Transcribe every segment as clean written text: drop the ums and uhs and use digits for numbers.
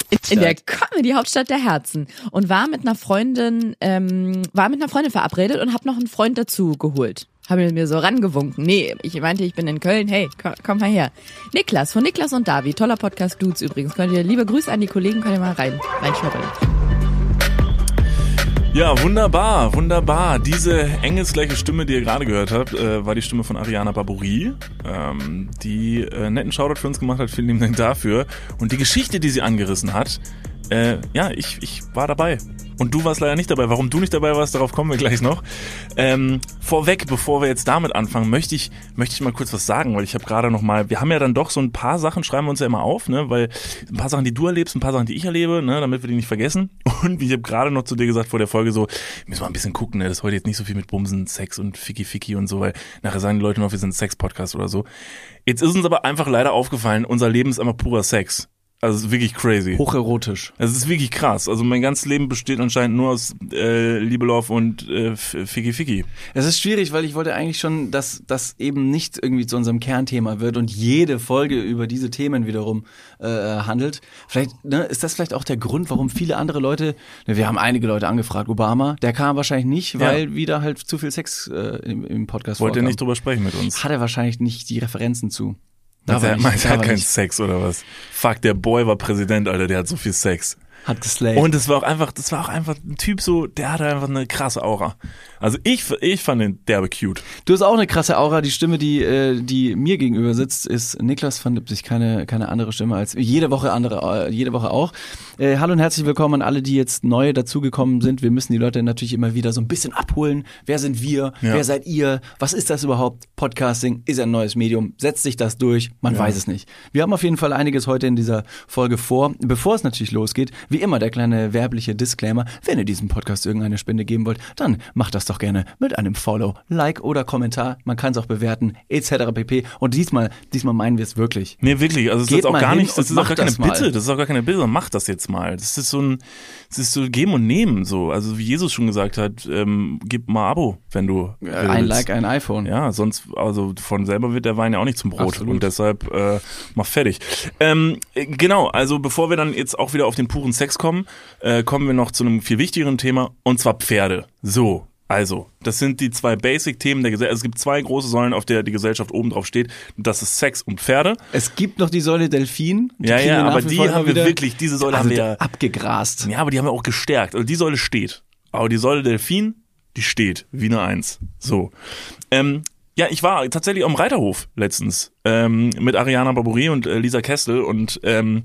in der Comedy-Hauptstadt der Herzen und war mit einer Freundin verabredet und habe noch einen Freund dazu geholt. Habe mir so rangewunken. Nee, ich meinte, ich bin in Köln. Hey, komm mal her. Niklas, von Niklas und Davi. Toller Podcast, Dudes übrigens. Liebe Grüße an die Kollegen, könnt ihr mal reinschnuppern. Ja, wunderbar. Diese engelsgleiche Stimme, die ihr gerade gehört habt, war die Stimme von Ariana Barbouri, die netten Shoutout für uns gemacht hat. Vielen lieben Dank dafür. Und die Geschichte, die sie angerissen hat, ich war dabei. Und du warst leider nicht dabei. Warum du nicht dabei warst, darauf kommen wir gleich noch. Vorweg, bevor wir jetzt damit anfangen, möchte ich mal kurz was sagen, weil ich habe gerade noch mal, wir haben ja dann doch so ein paar Sachen, schreiben wir uns ja immer auf, ne, weil ein paar Sachen, die du erlebst, ein paar Sachen, die ich erlebe, ne, damit wir die nicht vergessen. Und ich habe gerade noch zu dir gesagt vor der Folge so, müssen wir ein bisschen gucken, ne, das ist heute jetzt nicht so viel mit Bumsen, Sex und Ficky und so, weil nachher sagen die Leute noch, wir sind ein Sex-Podcast oder so. Jetzt ist uns aber einfach leider aufgefallen, unser Leben ist einfach purer Sex. Also es ist wirklich crazy. Hocherotisch. Also es ist wirklich krass. Also mein ganzes Leben besteht anscheinend nur aus Liebe, Love und Ficky. Es ist schwierig, weil ich wollte eigentlich schon, dass das eben nicht irgendwie zu unserem Kernthema wird und jede Folge über diese Themen wiederum handelt. Vielleicht ist das vielleicht auch der Grund, warum viele andere Leute, wir haben einige Leute angefragt, Obama, der kam wahrscheinlich nicht, weil wieder halt zu viel Sex im Podcast Wollte vorkam. er nicht drüber sprechen mit uns. Hat er wahrscheinlich nicht die Referenzen zu. Er hat keinen Sex oder was? Fuck, der Boy war Präsident, Alter, der hat so viel Sex. Hat geslayed. Und das war auch einfach ein Typ so, der hatte einfach eine krasse Aura. Also ich fand den derbe cute. Du hast auch eine krasse Aura. Die Stimme, die mir gegenüber sitzt, ist Niklas van Lipsig. Keine andere Stimme als jede Woche auch. Hallo und herzlich willkommen an alle, die jetzt neu dazugekommen sind. Wir müssen die Leute natürlich immer wieder so ein bisschen abholen. Wer sind wir? Ja. Wer seid ihr? Was ist das überhaupt? Podcasting ist ein neues Medium. Setzt sich das durch? Man weiß es nicht. Wir haben auf jeden Fall einiges heute in dieser Folge vor. Bevor es natürlich losgeht, wie immer der kleine werbliche Disclaimer. Wenn ihr diesem Podcast irgendeine Spende geben wollt, dann macht das doch gerne mit einem Follow, Like oder Kommentar. Man kann es auch bewerten, etc. pp. Und diesmal meinen wir es wirklich. Nee, wirklich. Also es ist auch gar nicht, das ist auch gar keine Bitte. Das ist auch gar keine Bitte. Macht das jetzt mal. Das ist so Geben und Nehmen so. Also wie Jesus schon gesagt hat, gib mal Abo, wenn du willst. Ein Like, ein iPhone. Ja, sonst, also von selber wird der Wein ja auch nicht zum Brot. Absolut. Und deshalb mach fertig. Genau, also bevor wir dann jetzt auch wieder auf den puren Sex kommen, kommen wir noch zu einem viel wichtigeren Thema, und zwar Pferde. So, also, das sind die zwei Basic-Themen der Gesellschaft. Es gibt zwei große Säulen, auf der die Gesellschaft oben drauf steht. Das ist Sex und Pferde. Es gibt noch die Säule Delfin. Ja, aber die haben wir wirklich, diese Säule haben wir ja abgegrast. Ja, aber die haben wir auch gestärkt. Also die Säule steht. Aber die Säule Delfin, die steht. Wie eine Eins. So. Ja, ich war tatsächlich am Reiterhof letztens mit Ariana Barbouri und Lisa Kessel und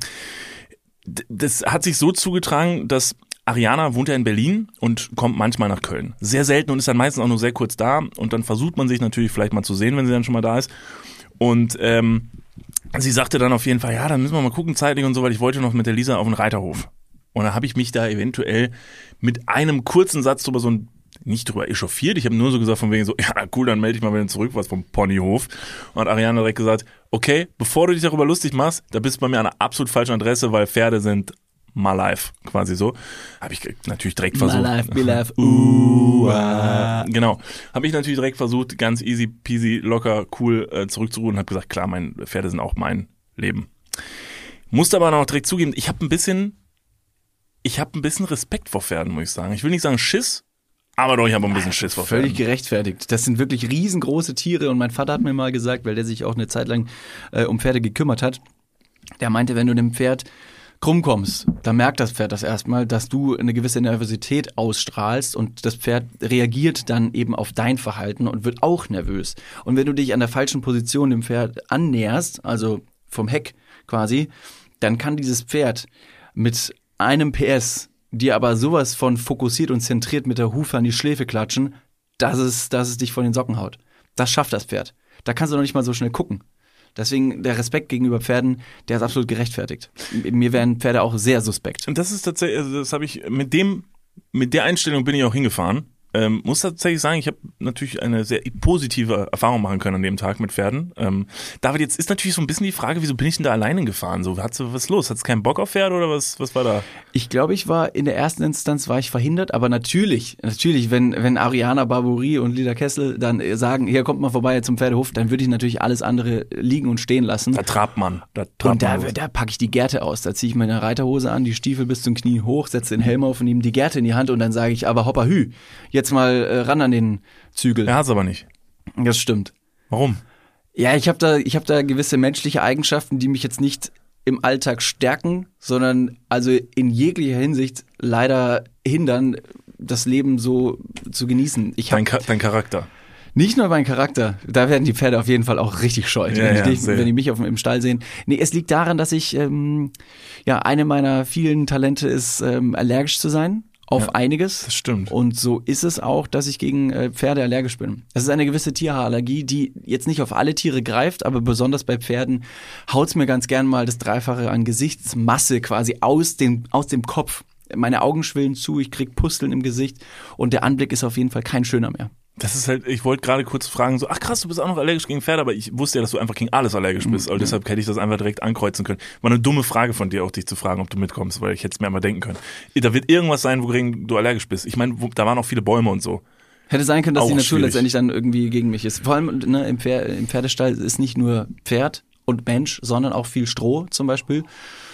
das hat sich so zugetragen, dass Ariana wohnt ja in Berlin und kommt manchmal nach Köln. Sehr selten und ist dann meistens auch nur sehr kurz da. Und dann versucht man sich natürlich vielleicht mal zu sehen, wenn sie dann schon mal da ist. Und sie sagte dann auf jeden Fall, ja, dann müssen wir mal gucken zeitlich und so, weil ich wollte noch mit der Lisa auf den Reiterhof. Und dann habe ich mich da eventuell mit einem kurzen Satz nicht drüber echauffiert. Ich habe nur so gesagt von wegen so, ja cool, dann melde ich mal wieder zurück, was vom Ponyhof. Und hat Ariana direkt gesagt, okay, bevor du dich darüber lustig machst, da bist du bei mir an einer absolut falschen Adresse, weil Pferde sind my life, quasi so. Habe ich natürlich direkt versucht. My life, be life, Genau. Habe ich natürlich direkt versucht, ganz easy peasy, locker, cool zurückzurufen und habe gesagt, klar, Pferde sind auch mein Leben. Musste aber noch direkt zugeben, ich habe ein bisschen Respekt vor Pferden, muss ich sagen. Ich will nicht sagen Schiss, aber doch, ich habe ein bisschen Schiss vor Pferden. Völlig gerechtfertigt. Das sind wirklich riesengroße Tiere und mein Vater hat mir mal gesagt, weil der sich auch eine Zeit lang um Pferde gekümmert hat, der meinte, wenn du dem Pferd krumm kommst, dann merkt das Pferd das erstmal, dass du eine gewisse Nervosität ausstrahlst und das Pferd reagiert dann eben auf dein Verhalten und wird auch nervös. Und wenn du dich an der falschen Position dem Pferd annäherst, also vom Heck quasi, dann kann dieses Pferd mit einem PS dir aber sowas von fokussiert und zentriert mit der Hufe an die Schläfe klatschen, dass es dich von den Socken haut. Das schafft das Pferd. Da kannst du noch nicht mal so schnell gucken. Deswegen der Respekt gegenüber Pferden, der ist absolut gerechtfertigt. Mir wären Pferde auch sehr suspekt. Und das ist tatsächlich, also das habe ich mit der Einstellung bin ich auch hingefahren. Muss tatsächlich sagen, ich habe natürlich eine sehr positive Erfahrung machen können an dem Tag mit Pferden. David, jetzt ist natürlich so ein bisschen die Frage, wieso bin ich denn da alleine gefahren? So, was los? Hattest du keinen Bock auf Pferde oder was war da? Ich glaube, in der ersten Instanz war ich verhindert, aber natürlich, wenn Ariana Barbouri und Lida Kessel dann sagen, hier kommt mal vorbei zum Pferdehof, dann würde ich natürlich alles andere liegen und stehen lassen. Da trabt man. Und da packe ich die Gerte aus. Da ziehe ich meine Reiterhose an, die Stiefel bis zum Knie hoch, setze den Helm auf und nehme die Gerte in die Hand und dann sage ich, aber hoppa hü, jetzt mal ran an den Zügel. Er hat's aber nicht. Das stimmt. Warum? Ja, ich hab da gewisse menschliche Eigenschaften, die mich jetzt nicht im Alltag stärken, sondern also in jeglicher Hinsicht leider hindern, das Leben so zu genießen. Dein Charakter. Nicht nur mein Charakter, da werden die Pferde auf jeden Fall auch richtig scheu, wenn die mich im Stall sehen. Nee, es liegt daran, dass ich, eine meiner vielen Talente ist, allergisch zu sein. Auf einiges. Das stimmt. Und so ist es auch, dass ich gegen Pferde allergisch bin. Das ist eine gewisse Tierhaarallergie, die jetzt nicht auf alle Tiere greift, aber besonders bei Pferden haut's mir ganz gern mal das Dreifache an Gesichtsmasse quasi aus dem Kopf. Meine Augen schwillen zu, ich krieg Pusteln im Gesicht und der Anblick ist auf jeden Fall kein schöner mehr. Das ist halt, ich wollte gerade kurz fragen, so, ach krass, du bist auch noch allergisch gegen Pferde, aber ich wusste ja, dass du einfach gegen alles allergisch bist, aber deshalb hätte ich das einfach direkt ankreuzen können. War eine dumme Frage von dir auch, dich zu fragen, ob du mitkommst, weil ich hätte es mir einmal denken können. Da wird irgendwas sein, wogegen du allergisch bist. Ich meine, da waren auch viele Bäume und so. Hätte sein können, dass auch die Natur schwierig. letztendlich dann irgendwie gegen mich ist. Vor allem im Pferdestall ist nicht nur Pferd und Mensch, sondern auch viel Stroh zum Beispiel.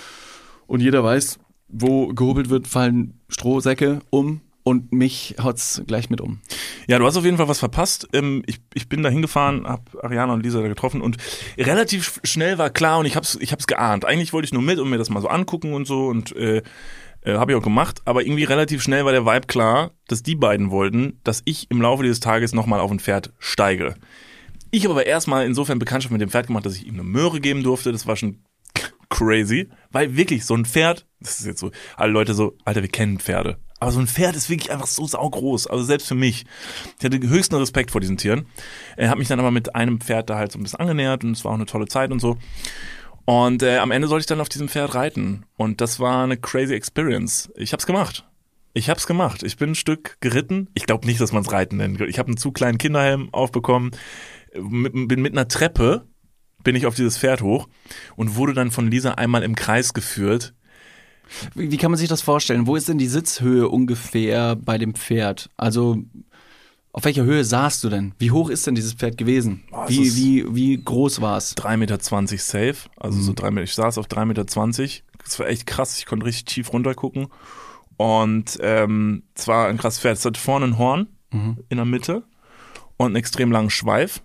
Und jeder weiß, wo gehobelt wird, fallen Strohsäcke um. Und mich haut's gleich mit um. Ja, du hast auf jeden Fall was verpasst. Ich bin da hingefahren, hab Ariana und Lisa da getroffen und relativ schnell war klar und ich hab's geahnt. Eigentlich wollte ich nur mit und mir das mal so angucken und so und habe ich auch gemacht. Aber irgendwie relativ schnell war der Vibe klar, dass die beiden wollten, dass ich im Laufe dieses Tages nochmal auf ein Pferd steige. Ich habe aber erstmal insofern Bekanntschaft mit dem Pferd gemacht, dass ich ihm eine Möhre geben durfte. Das war schon crazy, weil wirklich so ein Pferd, das ist jetzt so, alle Leute so, Alter, wir kennen Pferde. Aber so ein Pferd ist wirklich einfach so saugroß, also selbst für mich. Ich hatte höchsten Respekt vor diesen Tieren. Er hat mich dann aber mit einem Pferd da halt so ein bisschen angenähert und es war auch eine tolle Zeit und so. Und am Ende sollte ich dann auf diesem Pferd reiten und das war eine crazy Experience. Ich hab's gemacht. Ich bin ein Stück geritten. Ich glaube nicht, dass man es Reiten nennt. Ich habe einen zu kleinen Kinderhelm aufbekommen, bin mit einer Treppe bin ich auf dieses Pferd hoch und wurde dann von Lisa einmal im Kreis geführt. Wie kann man sich das vorstellen? Wo ist denn die Sitzhöhe ungefähr bei dem Pferd? Also auf welcher Höhe saßt du denn? Wie hoch ist denn dieses Pferd gewesen? Wie groß war es? 3,20 Meter safe, also so 3 Meter. Ich saß auf 3,20 Meter. Das war echt krass, ich konnte richtig tief runter gucken. Und es war ein krasses Pferd. Es hatte vorne ein Horn in der Mitte und einen extrem langen Schweif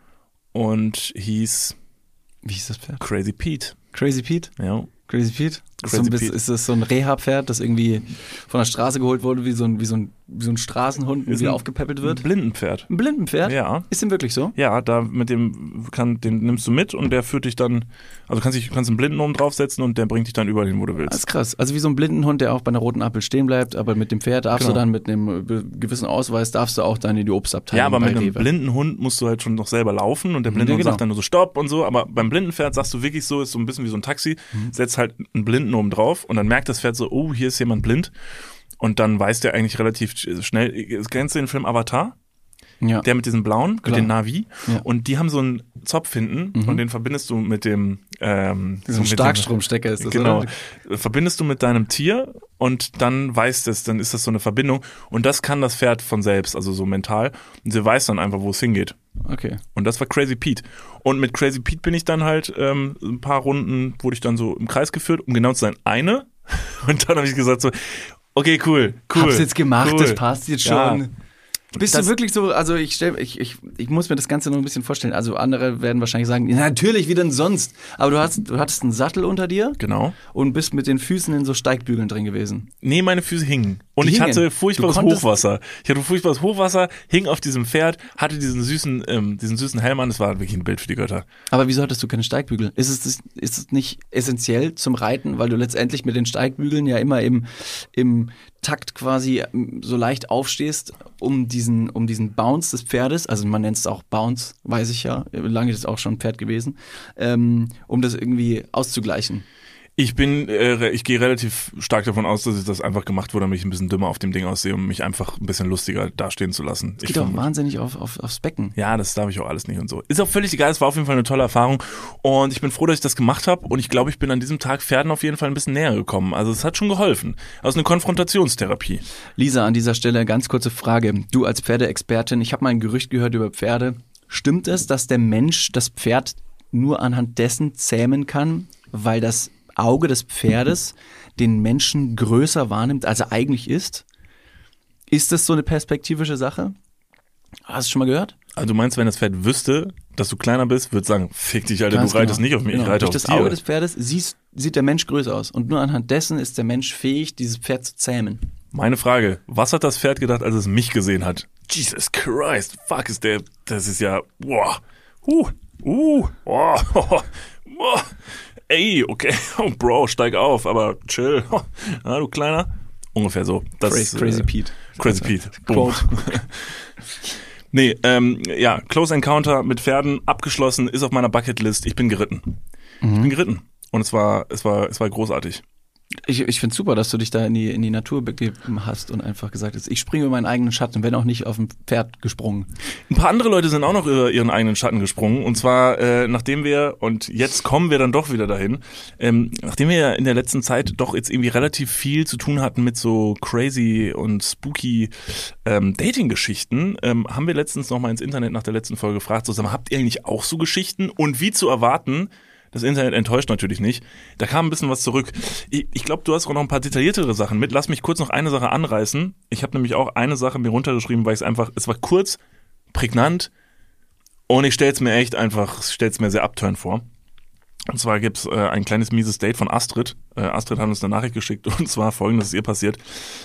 und hieß... Wie hieß das Pferd? Crazy Pete. Crazy Pete? Ja. Crazy Pete? Ist das so ein Reha-Pferd, das irgendwie von der Straße geholt wurde, wie so ein Straßenhund und wieder aufgepäppelt wird? Ein Blindenpferd. Ein Blindenpferd? Ja. Ist dem wirklich so? Ja, den nimmst du mit und der führt dich dann, also kannst einen Blinden oben draufsetzen und der bringt dich dann überall hin, wo du willst. Das ist krass. Also wie so ein Blindenhund, der auch bei einer roten Ampel stehen bleibt, aber mit dem Pferd darfst du dann mit einem gewissen Ausweis, darfst du auch dann in die Obstabteilung. Ja, aber mit einem Rewe. blinden Hund musst du halt schon noch selber laufen und der blinde Hund sagt dann nur so Stopp und so, aber beim Blindenpferd sagst du wirklich so, ist so ein bisschen wie so ein Taxi, setzt halt einen Blinden oben drauf und dann merkt das Pferd so, oh, hier ist jemand blind und dann weiß der eigentlich relativ schnell, kennst du den Film Avatar? Ja. Der mit diesem blauen, mit den Navi. Ja. Und die haben so einen Zopf hinten und den verbindest du mit dem so ein Starkstromstecker ist das, genau. Oder? Verbindest du mit deinem Tier und dann weiß das, dann ist das so eine Verbindung und das kann das Pferd von selbst, also so mental. Und sie weiß dann einfach, wo es hingeht. Okay. Und das war Crazy Pete. Und mit Crazy Pete bin ich dann halt ein paar Runden, wurde ich dann so im Kreis geführt, um genau zu sein, eine. Und dann habe ich gesagt so, okay, cool. Hab's jetzt gemacht, cool. Das passt jetzt schon. Ja. Bist du wirklich so, also ich muss mir das Ganze noch ein bisschen vorstellen. Also andere werden wahrscheinlich sagen, ja, natürlich, wie denn sonst? Aber du hattest einen Sattel unter dir. Genau. Und bist mit den Füßen in so Steigbügeln drin gewesen. Nee, meine Füße hingen. Und ich hatte furchtbares Hochwasser. Hing auf diesem Pferd, hatte diesen süßen Helm an. Das war wirklich ein Bild für die Götter. Aber wieso hattest du keine Steigbügel? Ist es nicht essentiell zum Reiten, weil du letztendlich mit den Steigbügeln ja immer im Takt quasi so leicht aufstehst, um diesen Bounce des Pferdes, also man nennt es auch Bounce, weiß ich ja, lange ist es auch schon ein Pferd gewesen, um das irgendwie auszugleichen. Ich gehe relativ stark davon aus, dass das einfach gemacht wurde, damit ich ein bisschen dümmer auf dem Ding aussehe, um mich einfach ein bisschen lustiger dastehen zu lassen. Es geht auch wahnsinnig aufs Becken. Ja, das darf ich auch alles nicht und so. Ist auch völlig egal, es war auf jeden Fall eine tolle Erfahrung und ich bin froh, dass ich das gemacht habe und ich glaube, ich bin an diesem Tag Pferden auf jeden Fall ein bisschen näher gekommen. Also es hat schon geholfen. Also eine Konfrontationstherapie. Lisa, an dieser Stelle ganz kurze Frage. Du als Pferdeexpertin, ich habe mal ein Gerücht gehört über Pferde. Stimmt es, dass der Mensch das Pferd nur anhand dessen zähmen kann, weil das Auge des Pferdes den Menschen größer wahrnimmt, als er eigentlich ist? Ist das so eine perspektivische Sache? Hast du schon mal gehört? Also du meinst, wenn das Pferd wüsste, dass du kleiner bist, würde sagen, fick dich, Alter, du reitest nicht auf mich, ich reite auf dich. Durch das Auge des Pferdes sieht der Mensch größer aus und nur anhand dessen ist der Mensch fähig, dieses Pferd zu zähmen. Meine Frage, was hat das Pferd gedacht, als es mich gesehen hat? Jesus Christ, fuck, das ist ja, boah, ey, okay, Bro, steig auf, aber chill, na, du Kleiner. Ungefähr so. Das, Crazy Pete. Crazy Pete. Boom. Nee, ja, Close Encounter mit Pferden abgeschlossen, ist auf meiner Bucketlist. Ich bin geritten. Ich bin geritten. Und es war großartig. Ich finde super, dass du dich da in die Natur begeben hast und einfach gesagt hast, ich springe über meinen eigenen Schatten, wenn auch nicht auf dem Pferd gesprungen. Ein paar andere Leute sind auch noch über ihren eigenen Schatten gesprungen. Und zwar, nachdem wir, und jetzt kommen wir dann doch wieder dahin, nachdem wir ja in der letzten Zeit doch jetzt irgendwie relativ viel zu tun hatten mit so crazy und spooky Dating-Geschichten, haben wir letztens noch mal ins Internet nach der letzten Folge gefragt, so, sag mal, habt ihr eigentlich auch so Geschichten? Und wie zu erwarten, das Internet enttäuscht natürlich nicht. Da kam ein bisschen was zurück. Ich glaube, du hast auch noch ein paar detailliertere Sachen mit. Lass mich kurz noch eine Sache anreißen. Ich habe nämlich auch eine Sache mir runtergeschrieben, weil es war kurz, prägnant und ich stell's mir sehr upturn vor. Und zwar gibt's ein kleines mieses Date von Astrid. Astrid hat uns eine Nachricht geschickt und zwar Folgendes ist ihr passiert.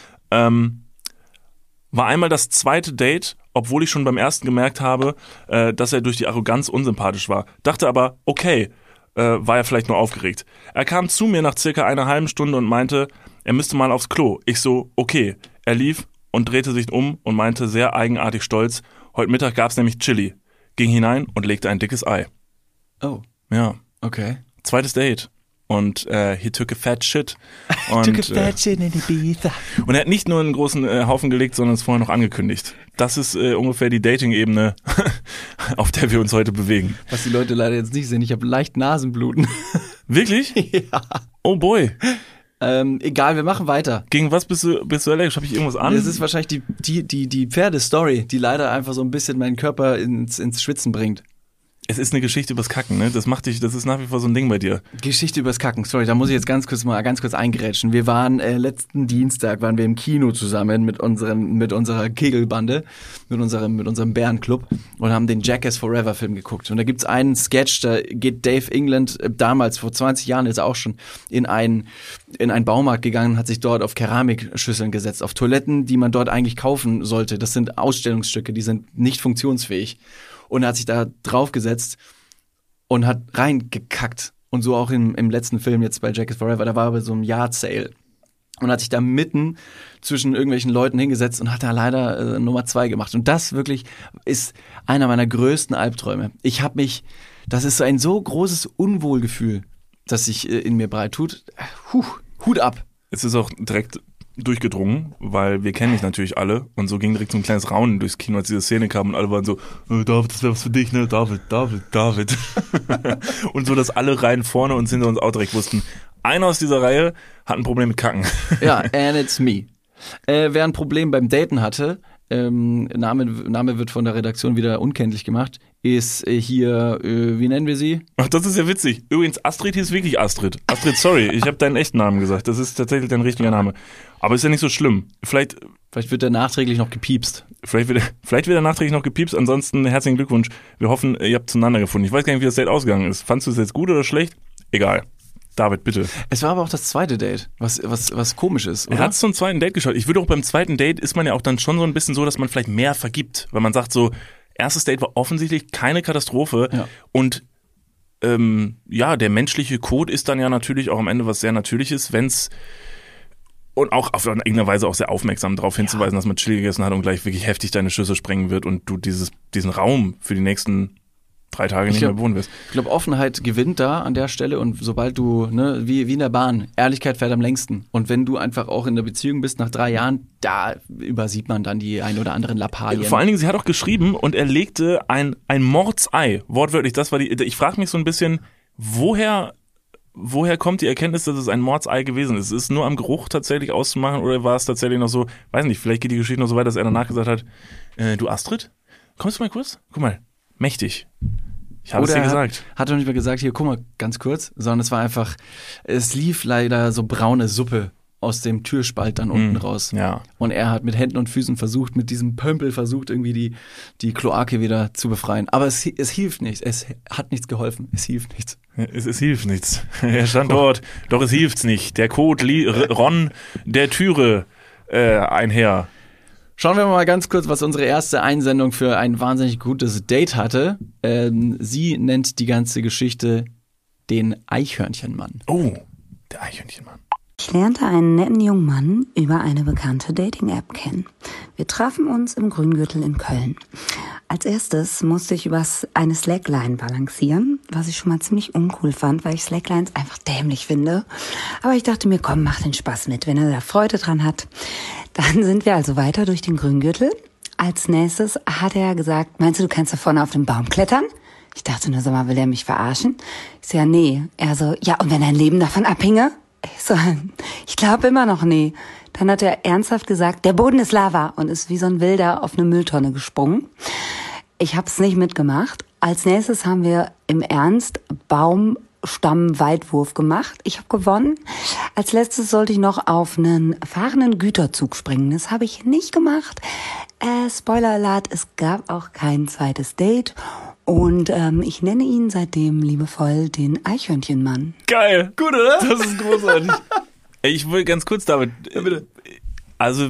War einmal das zweite Date, obwohl ich schon beim ersten gemerkt habe, dass er durch die Arroganz unsympathisch war. Dachte aber, okay, war er vielleicht nur aufgeregt. Er kam zu mir nach circa einer halben Stunde und meinte, er müsste mal aufs Klo. Ich so, okay. Er lief und drehte sich um und meinte sehr eigenartig stolz, heute Mittag gab's nämlich Chili. Ging hinein und legte ein dickes Ei. Oh. Ja. Okay. Zweites Date. Und he took a fat shit. Und, took a fat shit in Ibiza. Und er hat nicht nur einen großen Haufen gelegt, sondern es vorher noch angekündigt. Das ist ungefähr die Dating-Ebene, auf der wir uns heute bewegen. Was die Leute leider jetzt nicht sehen, ich habe leicht Nasenbluten. Wirklich? Ja. Oh boy. Egal, wir machen weiter. Gegen was bist du allergisch? Habe ich irgendwas an? Das ist wahrscheinlich die Pferdestory, die leider einfach so ein bisschen meinen Körper ins Schwitzen bringt. Es ist eine Geschichte übers Kacken, ne? Das ist nach wie vor so ein Ding bei dir. Geschichte übers Kacken. Sorry, da muss ich jetzt ganz kurz eingerätschen. Wir waren letzten Dienstag im Kino zusammen mit unserer Kegelbande, mit unserem Bärenclub und haben den Jackass Forever Film geguckt. Und da gibt's einen Sketch, da geht Dave England damals vor 20 Jahren ist er auch schon in einen Baumarkt gegangen, hat sich dort auf Keramikschüsseln gesetzt, auf Toiletten, die man dort eigentlich kaufen sollte. Das sind Ausstellungsstücke, die sind nicht funktionsfähig. Und er hat sich da draufgesetzt und hat reingekackt. Und so auch im letzten Film jetzt bei Jackass Forever, da war er bei so einem Yard Sale. Und hat sich da mitten zwischen irgendwelchen Leuten hingesetzt und hat da leider Nummer 2 gemacht. Und das wirklich ist einer meiner größten Albträume. Das ist so ein so großes Unwohlgefühl, das sich in mir breit tut. Hut ab. Es ist auch direkt durchgedrungen, weil wir kennen dich natürlich alle und so ging direkt so ein kleines Raunen durchs Kino, als diese Szene kam und alle waren so, David, das wäre was für dich, ne? David. Und so, dass alle Reihen vorne und hinter uns auch direkt wussten, einer aus dieser Reihe hat ein Problem mit Kacken. Ja, and it's me. Wer ein Problem beim Daten hatte, Name wird von der Redaktion wieder unkenntlich gemacht, ist hier, wie nennen wir sie? Ach, das ist ja witzig. Übrigens, Astrid hieß wirklich Astrid. Astrid, sorry, ich habe deinen echten Namen gesagt. Das ist tatsächlich dein richtiger Name. Aber ist ja nicht so schlimm. Vielleicht wird er nachträglich noch gepiepst. Vielleicht wird er nachträglich noch gepiepst. Ansonsten herzlichen Glückwunsch. Wir hoffen, ihr habt zueinander gefunden. Ich weiß gar nicht, wie das Date ausgegangen ist. Fandst du es jetzt gut oder schlecht? Egal. David, bitte. Es war aber auch das zweite Date, was komisch ist, oder? Er hat zum zweiten Date geschaut. Ich würde auch beim zweiten Date ist man ja auch dann schon so ein bisschen so, dass man vielleicht mehr vergibt. Weil man sagt so, erstes Date war offensichtlich keine Katastrophe. Ja. Und der menschliche Code ist dann ja natürlich auch am Ende was sehr Natürliches, wenn's und auch auf irgendeine Weise auch sehr aufmerksam darauf hinzuweisen, dass man Chili gegessen hat und gleich wirklich heftig deine Schüssel sprengen wird und du diesen Raum für die nächsten 3 Tage nicht mehr wohnen wirst. Ich glaube, Offenheit gewinnt da an der Stelle und sobald du, ne, wie in der Bahn, Ehrlichkeit fährt am längsten. Und wenn du einfach auch in der Beziehung bist nach 3 Jahren, da übersieht man dann die ein oder anderen Lappalien. Vor allen Dingen, sie hat auch geschrieben und er legte ein Mordsei, wortwörtlich, das war ich frage mich so ein bisschen, woher kommt die Erkenntnis, dass es ein Mordsei gewesen ist? Ist es nur am Geruch tatsächlich auszumachen oder war es tatsächlich noch so, weiß nicht, vielleicht geht die Geschichte noch so weit, dass er danach gesagt hat, du Astrid, kommst du mal kurz? Guck mal, mächtig. Ich habe es dir gesagt. Hat doch nicht mehr gesagt, hier, guck mal, ganz kurz, sondern es war einfach, es lief leider so braune Suppe aus dem Türspalt dann unten raus. Ja. Und er hat mit Händen und Füßen mit diesem Pömpel irgendwie die Kloake wieder zu befreien. Aber es hilft nichts. Es hat nichts geholfen. Es hilft nichts. Es hilft nichts. Er stand dort, doch es hilft's nicht. Der Code Ron der Türe einher. Schauen wir mal ganz kurz, was unsere erste Einsendung für ein wahnsinnig gutes Date hatte. Sie nennt die ganze Geschichte den Eichhörnchenmann. Oh, der Eichhörnchenmann. Ich lernte einen netten jungen Mann über eine bekannte Dating-App kennen. Wir trafen uns im Grüngürtel in Köln. Als erstes musste ich über eine Slackline balancieren, was ich schon mal ziemlich uncool fand, weil ich Slacklines einfach dämlich finde. Aber ich dachte mir, komm, mach den Spaß mit, wenn er da Freude dran hat. Dann sind wir also weiter durch den Grüngürtel. Als nächstes hat er gesagt, meinst du, du kannst da vorne auf den Baum klettern? Ich dachte nur, sag mal, will er mich verarschen? Ich so, ja, nee. Er so, ja, und wenn dein Leben davon abhinge? Ich so, ich glaube immer noch nee. Dann hat er ernsthaft gesagt, der Boden ist Lava und ist wie so ein Wilder auf eine Mülltonne gesprungen. Ich habe es nicht mitgemacht. Als nächstes haben wir im Ernst Baumstamm-Weitwurf gemacht. Ich habe gewonnen. Als letztes sollte ich noch auf einen fahrenden Güterzug springen. Das habe ich nicht gemacht. Spoiler Alert, es gab auch kein zweites Date. Und ich nenne ihn seitdem liebevoll den Eichhörnchenmann. Geil. Gut, oder? Das ist großartig. Ich will ganz kurz, David. Ja, bitte. Also,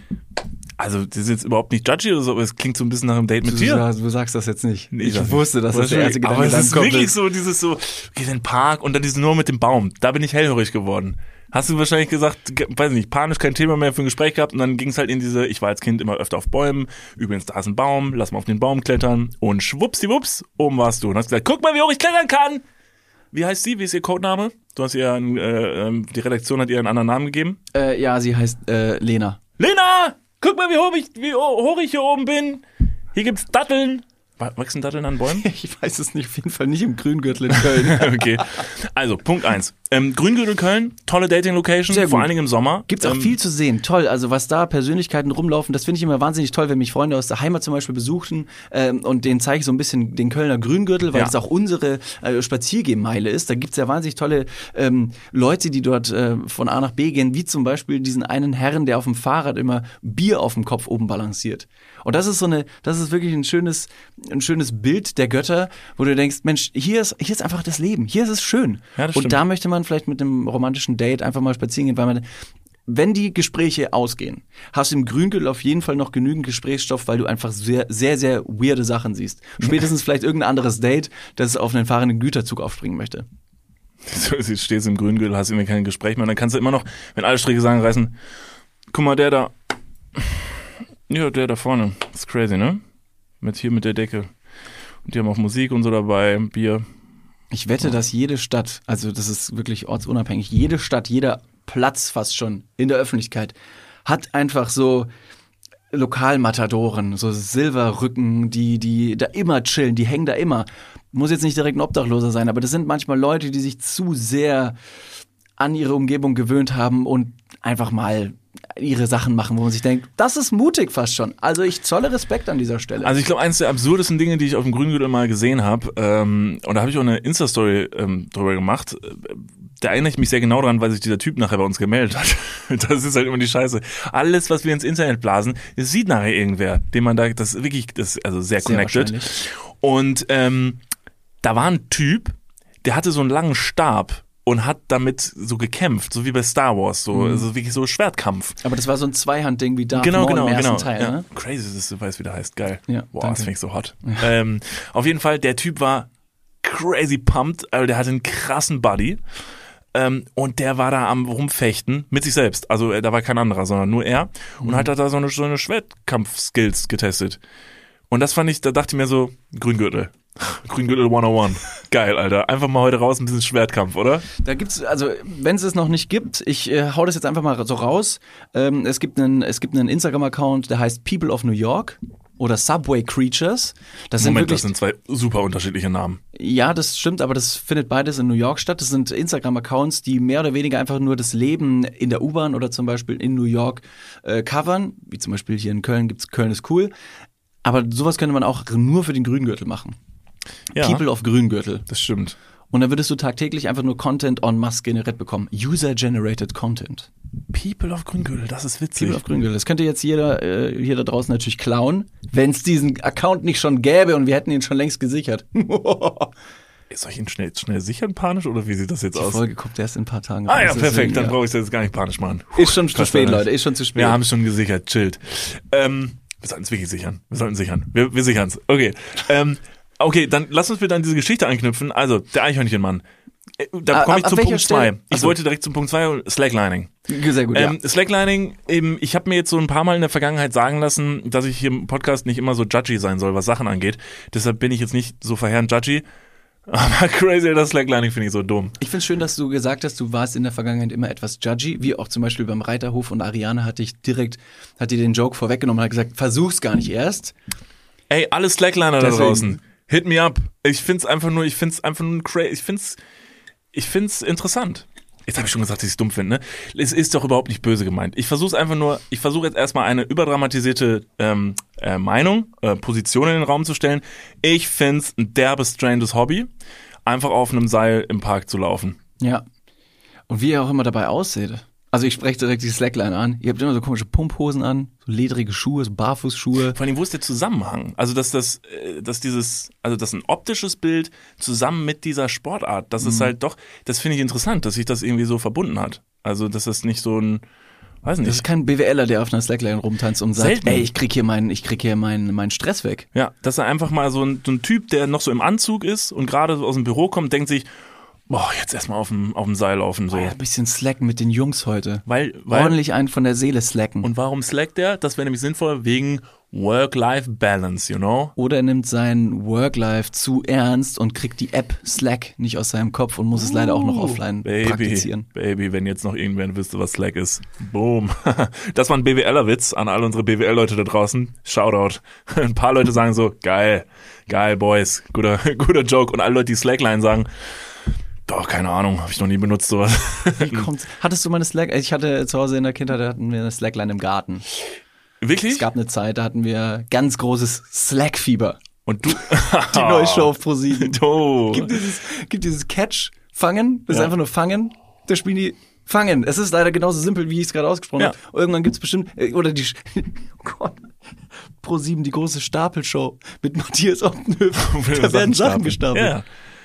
das ist jetzt überhaupt nicht judgy oder so, aber es klingt so ein bisschen nach einem Date mit dir. Du sagst das jetzt nicht. Nee, ich wusste, dass das der erste Gedanke aber es ist kommt. wirklich so, dieses so, geh in den Park und dann dieses nur mit dem Baum. Da bin ich hellhörig geworden. Hast du wahrscheinlich gesagt, weiß nicht, panisch kein Thema mehr für ein Gespräch gehabt und dann ging es halt in diese, ich war als Kind immer öfter auf Bäumen, übrigens da ist ein Baum, lass mal auf den Baum klettern und schwuppsdiwupps, oben warst du und hast gesagt, guck mal, wie hoch ich klettern kann. Wie heißt sie? Wie ist ihr Codename? Du hast ihr, die Redaktion hat ihr einen anderen Namen gegeben. Ja, sie heißt Lena. Lena! Guck mal, wie hoch ich hier oben bin. Hier gibt's Datteln. Wachsen Datteln an Bäumen? Ich weiß es nicht, auf jeden Fall nicht im Grüngürtel in Köln. Okay, also Punkt 1. Grüngürtel Köln, tolle Dating-Location, vor allen Dingen im Sommer. Gibt's auch viel zu sehen, toll. Also was da Persönlichkeiten rumlaufen, das finde ich immer wahnsinnig toll, wenn mich Freunde aus der Heimat zum Beispiel besuchten und denen zeige ich so ein bisschen den Kölner Grüngürtel, weil das auch unsere Spaziergehmeile ist. Da gibt's ja wahnsinnig tolle Leute, die dort von A nach B gehen, wie zum Beispiel diesen einen Herrn, der auf dem Fahrrad immer Bier auf dem Kopf oben balanciert. Und das ist wirklich ein schönes Bild der Götter, wo du denkst, Mensch, hier ist einfach das Leben, hier ist es schön. Ja, das und stimmt. da möchte man vielleicht mit einem romantischen Date einfach mal spazieren gehen, weil wenn die Gespräche ausgehen, hast du im Grüngürtel auf jeden Fall noch genügend Gesprächsstoff, weil du einfach sehr, sehr, sehr weirde Sachen siehst. Spätestens vielleicht irgendein anderes Date, das auf einen fahrenden Güterzug aufspringen möchte. So, du stehst im Grüngürtel, hast irgendwie kein Gespräch mehr, und dann kannst du immer noch, wenn alle Stricke sagen, reißen, guck mal, der da, ja, der da vorne, das ist crazy, ne? Mit der Decke. Und die haben auch Musik und so dabei, Bier. Ich wette, dass jede Stadt, also das ist wirklich ortsunabhängig, jede Stadt, jeder Platz fast schon in der Öffentlichkeit hat einfach so Lokalmatadoren, so Silberrücken, die da immer chillen, die hängen da immer. Muss jetzt nicht direkt ein Obdachloser sein, aber das sind manchmal Leute, die sich zu sehr an ihre Umgebung gewöhnt haben und einfach mal ihre Sachen machen, wo man sich denkt, das ist mutig fast schon. Also ich zolle Respekt an dieser Stelle. Also ich glaube, eines der absurdesten Dinge, die ich auf dem Grüngürtel mal gesehen habe, und da habe ich auch eine Insta-Story drüber gemacht, da erinnere ich mich sehr genau dran, weil sich dieser Typ nachher bei uns gemeldet hat. Das ist halt immer die Scheiße. Alles, was wir ins Internet blasen, das sieht nachher irgendwer, den man da, das ist wirklich, das ist also sehr connected. Und da war ein Typ, der hatte so einen langen Stab und hat damit so gekämpft, so wie bei Star Wars, so also wirklich so Schwertkampf. Aber das war so ein Zweihand-Ding wie Darth Maul im ersten Teil, ja. ne? Crazy, dass du weißt, wie der heißt, geil. Ja, boah, danke. das finde ich so hot. Ja. Auf jeden Fall, der Typ war crazy pumped, also der hatte einen krassen Buddy und der war da am Rumfechten mit sich selbst. Also da war kein anderer, sondern nur er und hat da so eine Schwertkampf-Skills getestet. Und das fand ich, da dachte ich mir so, Grüngürtel. Grüngürtel 101. Geil, Alter. Einfach mal heute raus, ein bisschen Schwertkampf, oder? Da gibt's, also wenn es es noch nicht gibt, ich hau das jetzt einfach mal so raus. Es gibt einen Instagram-Account, der heißt People of New York oder Subway Creatures. Das sind zwei super unterschiedliche Namen. Ja, das stimmt, aber das findet beides in New York statt. Das sind Instagram-Accounts, die mehr oder weniger einfach nur das Leben in der U-Bahn oder zum Beispiel in New York covern. Wie zum Beispiel hier in Köln gibt's Köln ist cool. Aber sowas könnte man auch nur für den Grüngürtel machen. Ja, People of Grüngürtel. das stimmt. Und dann würdest du tagtäglich einfach nur Content en masse generiert bekommen. User-generated Content. People of Grüngürtel, das ist witzig. People of Grüngürtel. Das könnte jetzt jeder hier da draußen natürlich klauen, wenn es diesen Account nicht schon gäbe und wir hätten ihn schon längst gesichert. Soll ich ihn schnell sichern, panisch, oder wie sieht das jetzt aus? Die Folge kommt erst in ein paar Tagen. Ah ja, raus, perfekt, deswegen, dann brauche ich das jetzt gar nicht panisch machen. Ist schon zu spät, Leute, ist schon zu spät. Wir haben es schon gesichert, chillt. Wir sollten es wirklich sichern. Wir sichern es. Okay. Okay, dann lass uns wieder an diese Geschichte anknüpfen. Also, der Eichhörnchenmann. Da komme ich zu Punkt 2. Ich wollte direkt zu Punkt 2, Slacklining. Sehr gut, ja. Slacklining, ich habe mir jetzt so ein paar Mal in der Vergangenheit sagen lassen, dass ich hier im Podcast nicht immer so judgy sein soll, was Sachen angeht. Deshalb bin ich jetzt nicht so verheerend judgy. Aber crazy, das Slacklining finde ich so dumm. Ich finde es schön, dass du gesagt hast, du warst in der Vergangenheit immer etwas judgy, wie auch zum Beispiel beim Reiterhof, und Ariane hat dir den Joke vorweggenommen und hat gesagt, versuch's gar nicht erst. Ey, alle Slackliner da draußen, hit me up. Ich find's einfach nur crazy, ich find's interessant. Jetzt habe ich schon gesagt, dass ich es dumm finde, ne? Es ist doch überhaupt nicht böse gemeint. Ich versuche jetzt erstmal eine überdramatisierte Meinung, Position in den Raum zu stellen. Ich find's ein derbes, stranges Hobby, einfach auf einem Seil im Park zu laufen. Ja. Und wie ihr auch immer dabei ausseht. Also ich spreche direkt die Slackline an. Ihr habt immer so komische Pumphosen an, so ledrige Schuhe, so Barfußschuhe. Vor allem, wo ist der Zusammenhang? Also, dass das ein optisches Bild zusammen mit dieser Sportart, das ist halt doch, das finde ich interessant, dass sich das irgendwie so verbunden hat. Also, dass das nicht so ein, weiß nicht. Das ist kein BWLer, der auf einer Slackline rumtanzt und sagt, Selten. ey, ich krieg hier meinen Stress weg. Ja, dass er einfach mal so ein Typ, der noch so im Anzug ist und gerade so aus dem Büro kommt, denkt sich, boah, jetzt erstmal auf dem Seil laufen. So. Oh ja, ein bisschen slacken mit den Jungs heute. Weil ordentlich einen von der Seele slacken. Und warum slackt er? Das wäre nämlich sinnvoll wegen Work-Life-Balance, you know? Oder er nimmt sein Work-Life zu ernst und kriegt die App Slack nicht aus seinem Kopf und muss es leider auch noch offline praktizieren. Baby, wenn jetzt noch irgendwer wüsste, was Slack ist. Boom. Das war ein BWLer-Witz an all unsere BWL-Leute da draußen. Shoutout. Ein paar Leute sagen so, geil, Boys, guter Joke. Und alle Leute, die Slackline sagen, doch, keine Ahnung, habe ich noch nie benutzt, sowas. Wie kommt's? Hattest du mal eine Slack? Ich hatte zu Hause in der Kindheit, da hatten wir eine Slackline im Garten. Wirklich? Es gab eine Zeit, da hatten wir ganz großes Slack-Fieber. Und du? Die neue Show auf ProSieben. Oh. Gibt dieses Catch, Fangen, das ist einfach nur Fangen, da spielen die Fangen. Es ist leider genauso simpel, wie ich es gerade ausgesprochen habe. Irgendwann gibt's bestimmt, oder die, oh Gott, ProSieben, die große Stapelshow mit Matthias Optenhöfer. Da werden Sachen gestapelt. Ja.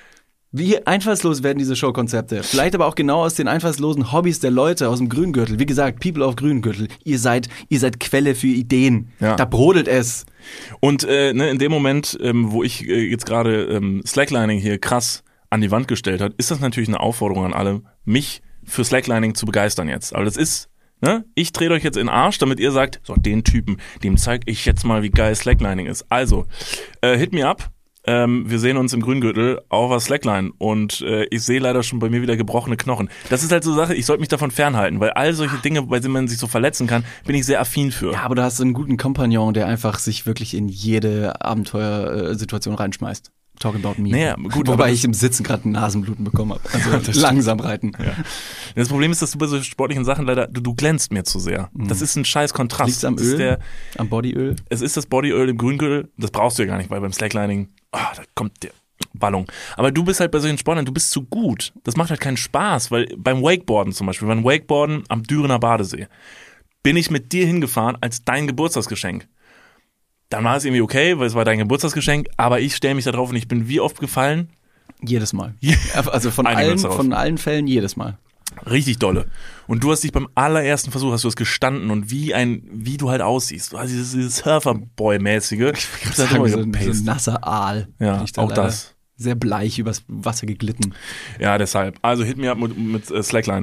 Wie einfallslos werden diese Showkonzepte? Vielleicht aber auch genau aus den einfallslosen Hobbys der Leute aus dem Grüngürtel. Wie gesagt, People of Grüngürtel. Ihr seid Quelle für Ideen. Ja. Da brodelt es. Und in dem Moment, wo ich jetzt gerade Slacklining hier krass an die Wand gestellt hat, ist das natürlich eine Aufforderung an alle, mich für Slacklining zu begeistern jetzt. Aber das ist, ne? Ich drehe euch jetzt in den Arsch, damit ihr sagt, so, den Typen, dem zeig ich jetzt mal, wie geil Slacklining ist. Also, hit me up. Wir sehen uns im Grüngürtel auf der Slackline und ich sehe leider schon bei mir wieder gebrochene Knochen. Das ist halt so eine Sache, ich sollte mich davon fernhalten, weil all solche Dinge, bei denen man sich so verletzen kann, bin ich sehr affin für. Ja, aber du hast einen guten Kompagnon, der einfach sich wirklich in jede Abenteuersituation reinschmeißt. Talking about me. Naja, gut, wobei ich im Sitzen gerade ein Nasenbluten bekommen habe. Also langsam reiten. Ja. Das Problem ist, dass du bei so sportlichen Sachen leider, du glänzt mir zu sehr. Das ist ein scheiß Kontrast. Liegt's am Öl? Am Bodyöl? Es ist das Bodyöl im Grüngürtel. Das brauchst du ja gar nicht, weil beim Slacklining, da kommt der Ballung. Aber du bist halt bei solchen Sportlern, du bist zu gut. Das macht halt keinen Spaß, weil beim Wakeboarden zum Beispiel, beim Wakeboarden am Dürener Badesee, bin ich mit dir hingefahren als dein Geburtstagsgeschenk. Dann war es irgendwie okay, weil es war dein Geburtstagsgeschenk, aber ich stelle mich da drauf und ich bin wie oft gefallen? Jedes Mal. Also von allen Fällen jedes Mal. Richtig dolle. Und du hast dich beim allerersten Versuch, hast du das gestanden und wie du halt aussiehst. Du hast dieses Surferboy-mäßige. So ein nasser Aal. Ja, auch das. Sehr bleich übers Wasser geglitten. Ja, deshalb. Also hit me up mit Slacklining.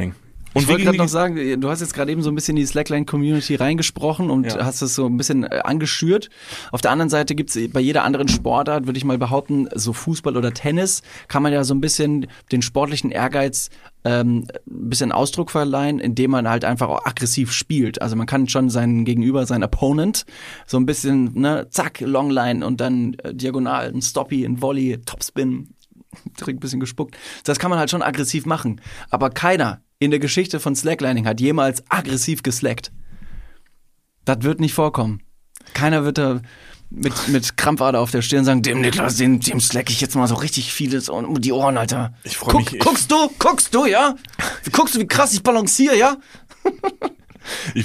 Und ich wollte gerade noch sagen, du hast jetzt gerade eben so ein bisschen in die Slackline-Community reingesprochen und hast es so ein bisschen angeschürt. Auf der anderen Seite gibt's bei jeder anderen Sportart, würde ich mal behaupten, so Fußball oder Tennis, kann man ja so ein bisschen den sportlichen Ehrgeiz ein bisschen Ausdruck verleihen, indem man halt einfach auch aggressiv spielt. Also man kann schon seinen Gegenüber, seinen Opponent, so ein bisschen, ne, zack, Longline und dann diagonal, ein Stoppie, ein Volley, Topspin, direkt ein bisschen gespuckt. Das kann man halt schon aggressiv machen. Aber keiner in der Geschichte von Slacklining hat jemals aggressiv geslackt. Das wird nicht vorkommen. Keiner wird da mit Krampfader auf der Stirn sagen, dem Niklas, dem slack ich jetzt mal so richtig vieles um die Ohren, Alter. Ich freue mich. Guckst du, ja? Guckst du, wie krass ich balanciere, ja? Ich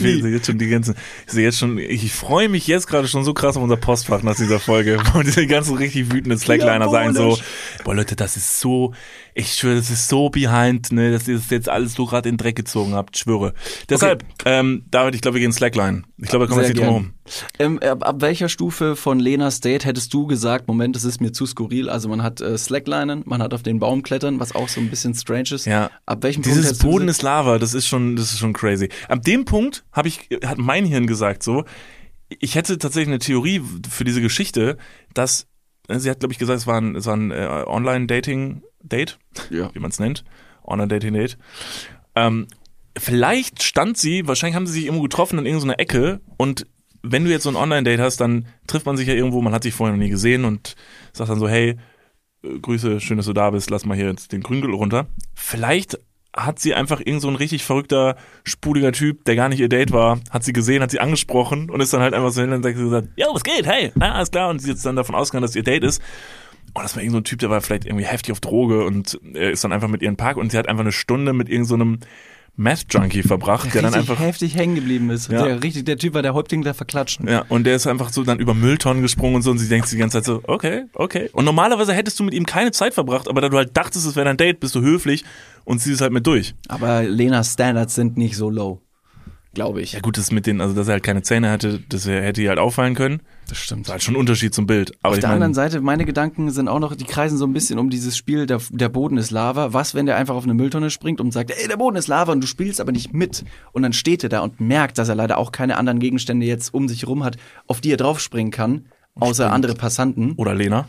freue mich jetzt gerade schon so krass auf unser Postfach nach dieser Folge, wo diese ganzen richtig wütenden Slackliner sagen so, boah Leute, das ist so, ich schwöre, das ist so behind, ne, dass ihr das jetzt alles so gerade in den Dreck gezogen habt, schwöre. Deshalb, David, ich glaube, wir gehen Slackline. Ich glaube, da kommen wir jetzt nicht drum herum. Ab welcher Stufe von Lena's Date hättest du gesagt, Moment, das ist mir zu skurril, also man hat Slacklinen, man hat auf den Baum klettern, was auch so ein bisschen strange ist. Ja. Ab welchem Dieses Punkt Boden ist Lava, das ist schon crazy. Ab dem Punkt hat mein Hirn gesagt so, ich hätte tatsächlich eine Theorie für diese Geschichte, dass, sie hat, glaube ich, gesagt, es war ein Online-Dating-Date, wie man es nennt, Online-Dating-Date. Vielleicht wahrscheinlich haben sie sich irgendwo getroffen in irgendeiner Ecke und wenn du jetzt so ein Online-Date hast, dann trifft man sich ja irgendwo, man hat sich vorher noch nie gesehen und sagt dann so, hey, Grüße, schön, dass du da bist, lass mal hier jetzt den Grüngürtel runter. Vielleicht hat sie einfach irgend so ein richtig verrückter, spuliger Typ, der gar nicht ihr Date war, hat sie gesehen, hat sie angesprochen und ist dann halt einfach so hin und hat gesagt, yo, was geht, hey, alles klar, und sie ist jetzt dann davon ausgegangen, dass ihr Date ist. Und das war irgend so ein Typ, der war vielleicht irgendwie heftig auf Droge und er ist dann einfach mit ihr in den Park und sie hat einfach eine Stunde mit irgend so einem Meth-Junkie verbracht, der dann einfach heftig hängen geblieben ist. Ja. Der Typ war der Häuptling der Verklatschen. Ja, und der ist einfach so dann über Mülltonnen gesprungen und so und sie denkt sich die ganze Zeit so, okay. Und normalerweise hättest du mit ihm keine Zeit verbracht, aber da du halt dachtest, es wäre dein Date, bist du höflich und ziehst es halt mit durch. Aber Lenas Standards sind nicht so low, glaube ich. Ja gut, das mit also dass er halt keine Zähne hatte, das hätte ihr halt auffallen können. Das stimmt. Das ist halt schon ein Unterschied zum Bild. Aber auf der anderen Seite, meine Gedanken sind auch noch, die kreisen so ein bisschen um dieses Spiel, der Boden ist Lava. Was, wenn der einfach auf eine Mülltonne springt und sagt, ey, der Boden ist Lava und du spielst aber nicht mit. Und dann steht er da und merkt, dass er leider auch keine anderen Gegenstände jetzt um sich herum hat, auf die er draufspringen kann, außer andere Passanten. Oder Lena.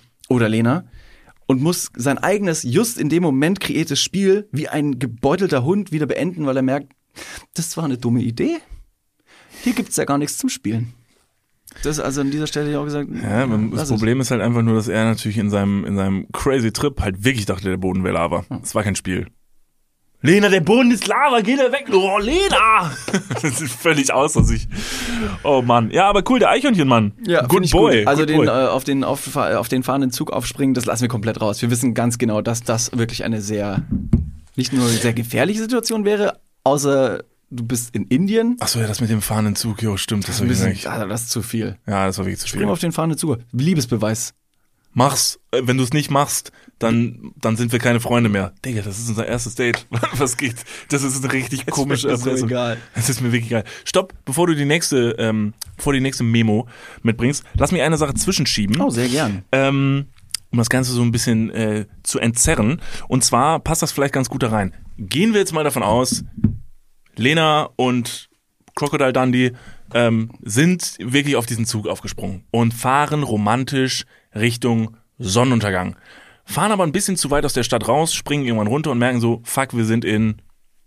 Und muss sein eigenes, just in dem Moment kreiertes Spiel wie ein gebeutelter Hund wieder beenden, weil er merkt, das war eine dumme Idee. Hier gibt's ja gar nichts zum Spielen. Das also an dieser Stelle auch gesagt. Ja, das Problem ist halt einfach nur, dass er natürlich in seinem crazy Trip halt wirklich dachte, der Boden wäre Lava. Das war kein Spiel. Lena, der Boden ist Lava, geh da weg. Oh, Lena! Das sieht völlig aus, dass ich. Oh Mann. Ja, aber cool, der Eichhörnchenmann. Ja, good boy. Gut. Also good auf den fahrenden Zug aufspringen, das lassen wir komplett raus. Wir wissen ganz genau, dass das wirklich eine nicht nur sehr gefährliche Situation wäre, außer du bist in Indien. Achso, ja, das mit dem fahrenden Zug, jo, stimmt. Das ist zu viel. Ja, das war wirklich zu viel. Spring auf den fahrenden Zug. Liebesbeweis. Mach's. Wenn du es nicht machst, dann sind wir keine Freunde mehr. Digga, das ist unser erstes Date. Was geht? Das ist eine richtig komische Erpressung. So egal. Das ist mir wirklich egal. Stopp, bevor du die nächste Memo mitbringst, lass mich eine Sache zwischenschieben. Oh, sehr gern. Um das Ganze so ein bisschen zu entzerren. Und zwar passt das vielleicht ganz gut da rein. Gehen wir jetzt mal davon aus, Lena und Crocodile Dundee sind wirklich auf diesen Zug aufgesprungen und fahren romantisch Richtung Sonnenuntergang. Fahren aber ein bisschen zu weit aus der Stadt raus, springen irgendwann runter und merken so, fuck, wir sind in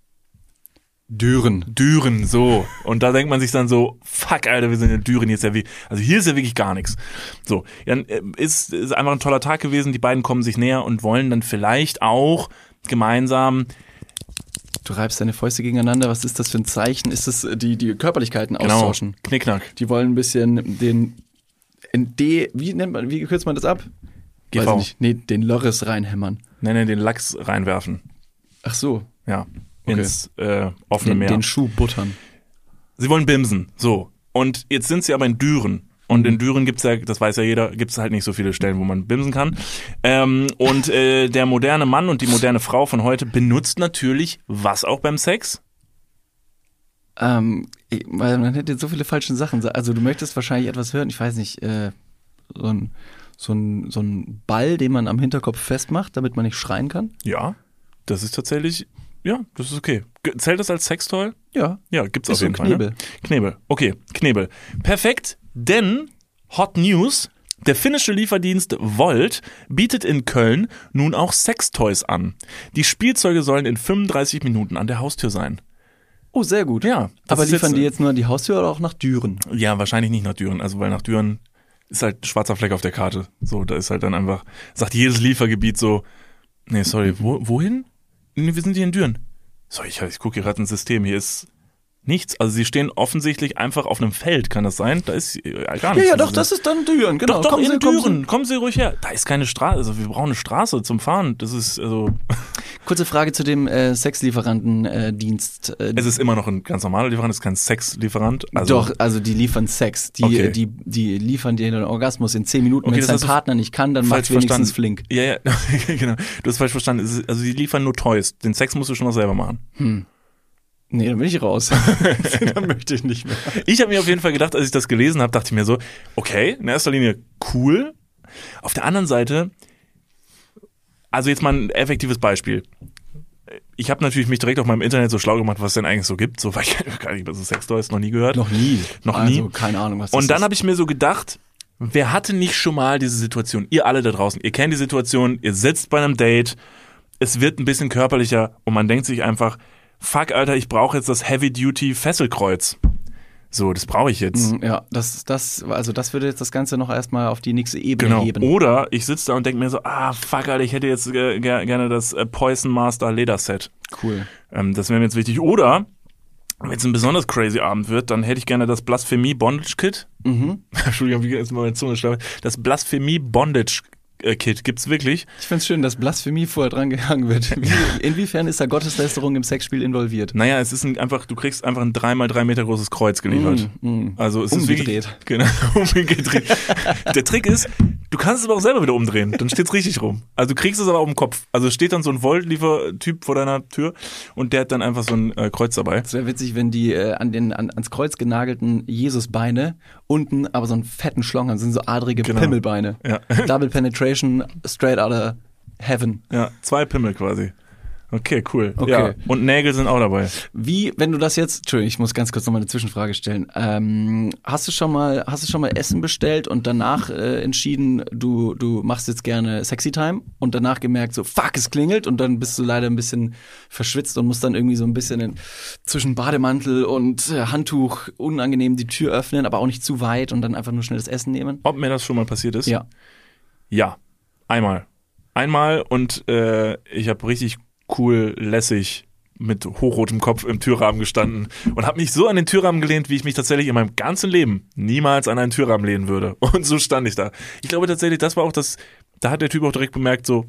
Düren, so. Und da denkt man sich dann so, fuck, Alter, wir sind in Düren, hier ist ja wirklich gar nichts. So, dann ist einfach ein toller Tag gewesen, die beiden kommen sich näher und wollen dann vielleicht auch gemeinsam. Du reibst deine Fäuste gegeneinander, was ist das für ein Zeichen? Ist das die Körperlichkeiten austauschen? Genau, Knickknack. Die wollen ein bisschen wie kürzt man das ab? GV. Weiß ich nicht. Nee, den Loris reinhämmern. Nee, den Lachs reinwerfen. Ach so. Ja, okay. Ins offene Meer. Den Schuh buttern. Sie wollen bimsen, so. Und jetzt sind sie aber in Düren. Und in Düren gibt's ja, das weiß ja jeder, gibt's halt nicht so viele Stellen, wo man bimsen kann. Und der moderne Mann und die moderne Frau von heute benutzt natürlich was auch beim Sex? Weil man hätte jetzt so viele falsche Sachen. Also du möchtest wahrscheinlich etwas hören, ich weiß nicht, so ein Ball, den man am Hinterkopf festmacht, damit man nicht schreien kann? Ja, das ist tatsächlich Ja, das ist okay. Zählt das als Sextoy? Ja. Ja, gibt's Ist auf so jeden ein Fall. Knebel. Ne? Knebel. Okay, Knebel. Perfekt, denn Hot News, der finnische Lieferdienst Volt bietet in Köln nun auch Sextoys an. Die Spielzeuge sollen in 35 Minuten an der Haustür sein. Oh, sehr gut. Ja. Aber liefern die jetzt nur an die Haustür oder auch nach Düren? Ja, wahrscheinlich nicht nach Düren, also weil nach Düren ist halt ein schwarzer Fleck auf der Karte. So, da ist halt dann einfach, sagt jedes Liefergebiet so, nee, sorry, wohin? Nee, wir sind hier in Düren. So, ich gucke hier gerade ins System, hier ist nichts. Also sie stehen offensichtlich einfach auf einem Feld, kann das sein? Da ist gar nichts. Ja, doch, das ist dann Düren, genau. Doch, in Düren. Kommen Sie ruhig her. Da ist keine Straße, also wir brauchen eine Straße zum Fahren. Das ist, also... Kurze Frage zu dem Sexlieferantendienst. Es ist immer noch ein ganz normaler Lieferant, es ist kein Sexlieferant. Also Doch, also die liefern Sex. Die liefern dir den Orgasmus in 10 Minuten. Wenn es dein Partner nicht kann, dann macht wenigstens flink. Ja, genau. Du hast falsch verstanden. Also die liefern nur Toys. Den Sex musst du schon noch selber machen. Nee, dann bin ich raus. Dann möchte ich nicht mehr. Ich habe mir auf jeden Fall gedacht, als ich das gelesen habe, dachte ich mir so, okay, in erster Linie cool. Auf der anderen Seite, also jetzt mal ein effektives Beispiel. Ich habe natürlich mich direkt auf meinem Internet so schlau gemacht, was es denn eigentlich so gibt. So, weil ich gar nicht, was ist Sextoys, noch nie gehört. Noch nie. Noch nie. Also keine Ahnung, was das ist. Und dann habe ich mir so gedacht, wer hatte nicht schon mal diese Situation? Ihr alle da draußen, ihr kennt die Situation, ihr sitzt bei einem Date, es wird ein bisschen körperlicher und man denkt sich einfach, fuck, Alter, ich brauche jetzt das Heavy-Duty-Fesselkreuz. So, das brauche ich jetzt. Ja, das würde jetzt das Ganze noch erstmal auf die nächste Ebene heben. Oder ich sitze da und denke mir so, fuck, Alter, ich hätte jetzt gerne das Poison Master Lederset. Cool. Das wäre mir jetzt wichtig. Oder, wenn es ein besonders crazy Abend wird, dann hätte ich gerne das Blasphemie Bondage Kit. Entschuldigung, wie jetzt mal meine Zunge schlafe. Das Blasphemie Bondage Kit gibt's wirklich. Ich find's schön, dass Blasphemie vorher dran gehangen wird. Inwiefern ist da Gotteslästerung im Sexspiel involviert? Naja, es ist du kriegst einfach ein 3x3 Meter großes Kreuz geliefert. Also es ist wirklich, genau, umgedreht. Der Trick ist, du kannst es aber auch selber wieder umdrehen, dann steht's richtig rum. Also du kriegst es aber auf dem Kopf. Also steht dann so ein Volt-Liefertyp vor deiner Tür und der hat dann einfach so ein Kreuz dabei. Es wäre witzig, wenn die ans Kreuz genagelten Jesusbeine unten aber so einen fetten Schlong haben, sind so adrige Pimmelbeine. Ja. Double Penetration, straight out of heaven. Ja, 2 Pimmel quasi. Okay, cool. Okay. Ja, und Nägel sind auch dabei. Wie, wenn du das jetzt, Entschuldigung, ich muss ganz kurz nochmal eine Zwischenfrage stellen. Hast du schon mal Essen bestellt und danach entschieden, du machst jetzt gerne Sexy Time und danach gemerkt so, fuck, es klingelt und dann bist du leider ein bisschen verschwitzt und musst dann irgendwie so ein bisschen zwischen Bademantel und Handtuch unangenehm die Tür öffnen, aber auch nicht zu weit und dann einfach nur schnell das Essen nehmen? Ob mir das schon mal passiert ist? Ja. Ja, einmal und ich habe richtig cool, lässig mit hochrotem Kopf im Türrahmen gestanden und habe mich so an den Türrahmen gelehnt, wie ich mich tatsächlich in meinem ganzen Leben niemals an einen Türrahmen lehnen würde. Und so stand ich da. Ich glaube tatsächlich, das war auch da hat der Typ auch direkt bemerkt, so,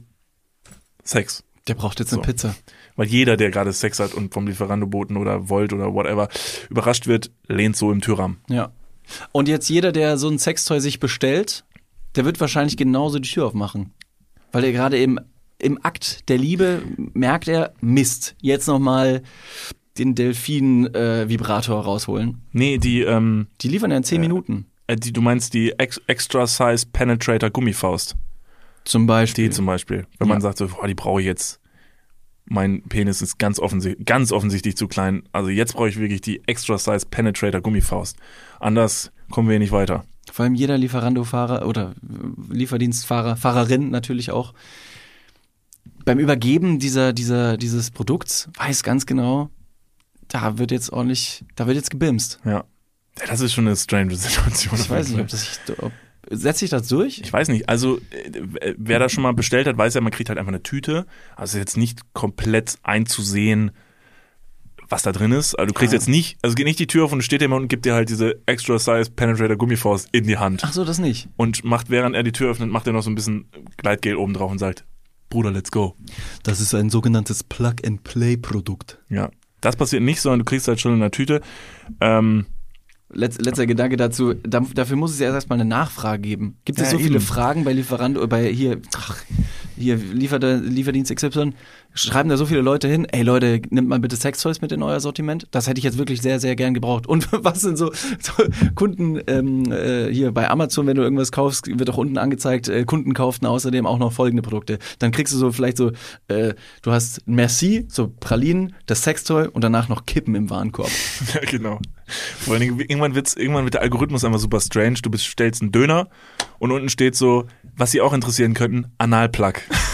Sex. Der braucht jetzt eine Pizza. Weil jeder, der gerade Sex hat und vom Lieferandoboten oder Volt oder whatever überrascht wird, lehnt so im Türrahmen. Ja. Und jetzt jeder, der so ein Sextoy sich bestellt, der wird wahrscheinlich genauso die Tür aufmachen. Weil er gerade im Akt der Liebe merkt er, Mist, jetzt nochmal den Delfin-Vibrator rausholen. Nee, die liefern ja in 10 Minuten. Du meinst die Extra Size Penetrator Gummifaust. Zum Beispiel. Die zum Beispiel. Wenn man sagt so, die brauche ich jetzt. Mein Penis ist ganz offensichtlich zu klein. Also jetzt brauche ich wirklich die Extra Size Penetrator Gummifaust. Anders kommen wir hier nicht weiter. Vor allem jeder Lieferando-Fahrer oder Lieferdienstfahrer, Fahrerin natürlich auch, beim Übergeben dieses Produkts weiß ganz genau, da wird jetzt gebimst. Ja. Das ist schon eine strange Situation. Ich weiß nicht, setzt sich das durch? Ich weiß nicht. Also, wer das schon mal bestellt hat, weiß ja, man kriegt halt einfach eine Tüte. Also jetzt nicht komplett einzusehen, was da drin ist. Also du kriegst jetzt nicht, also geht nicht die Tür auf und steht jemand und gibt dir halt diese Extra Size Penetrator Gummifaust in die Hand. Ach so, das nicht. Und während er die Tür öffnet, macht er noch so ein bisschen Gleitgel oben drauf und sagt, Bruder, let's go. Das ist ein sogenanntes Plug-and-Play-Produkt. Ja, das passiert nicht, sondern du kriegst halt schon in der Tüte. Letzter Gedanke dazu, dafür muss es ja erstmal eine Nachfrage geben. Gibt es so viele Fragen bei Lieferando, hier Lieferdienst XY, schreiben da so viele Leute hin, ey Leute, nimmt mal bitte Sextoys mit in euer Sortiment. Das hätte ich jetzt wirklich sehr, sehr gern gebraucht. Und was sind so Kunden hier bei Amazon, wenn du irgendwas kaufst, wird auch unten angezeigt, Kunden kauften außerdem auch noch folgende Produkte. Dann kriegst du so vielleicht so, du hast Merci, so Pralinen, das Sextoy und danach noch Kippen im Warenkorb. Ja, genau. Vor allen Dingen, irgendwann wird der Algorithmus einfach super strange. Du bestellst einen Döner und unten steht so, was sie auch interessieren könnten, Analplug.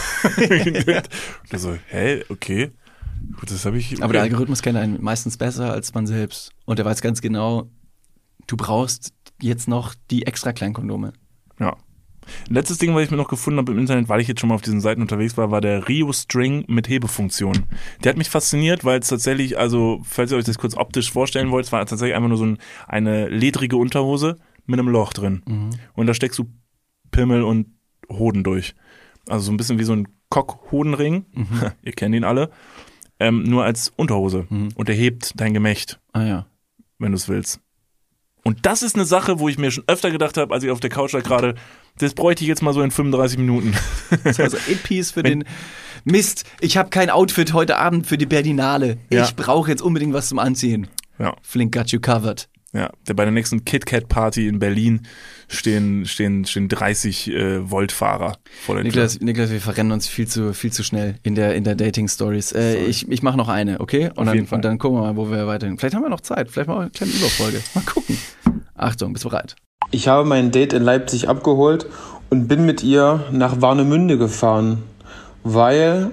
Und so, okay. Gut, das habe ich. Okay. Aber der Algorithmus kennt einen meistens besser als man selbst. Und der weiß ganz genau, du brauchst jetzt noch die extra Kleinkondome. Ja. Letztes Ding, was ich mir noch gefunden habe im Internet, weil ich jetzt schon mal auf diesen Seiten unterwegs war der Rio String mit Hebefunktion. Der hat mich fasziniert, weil es tatsächlich, also falls ihr euch das kurz optisch vorstellen wollt, es war tatsächlich einfach nur so eine ledrige Unterhose mit einem Loch drin. Mhm. Und da steckst du Pimmel und Hoden durch. Also so ein bisschen wie so ein Kock-Hodenring. Mhm. Ihr kennt ihn alle. Nur als Unterhose. Mhm. Und der hebt dein Gemächt. Ah ja. Wenn du es willst. Und das ist eine Sache, wo ich mir schon öfter gedacht habe, als ich auf der Couch lag gerade, das bräuchte ich jetzt mal so in 35 Minuten. Das war so 8-Piece für den Mist, ich habe kein Outfit heute Abend für die Berlinale. Ja. Ich brauche jetzt unbedingt was zum Anziehen. Ja. Flink got you covered. Ja, bei der nächsten KitKat-Party in Berlin stehen 30 Volt-Fahrer vor der Tür. Niklas, wir verrennen uns viel zu schnell in der Dating-Stories. Ich mache noch eine, okay? Und dann gucken wir mal, wo wir weiterhin. Vielleicht haben wir noch Zeit, vielleicht mal eine kleine Überfolge. Mal gucken. Achtung, bist du bereit? Ich habe mein Date in Leipzig abgeholt und bin mit ihr nach Warnemünde gefahren, weil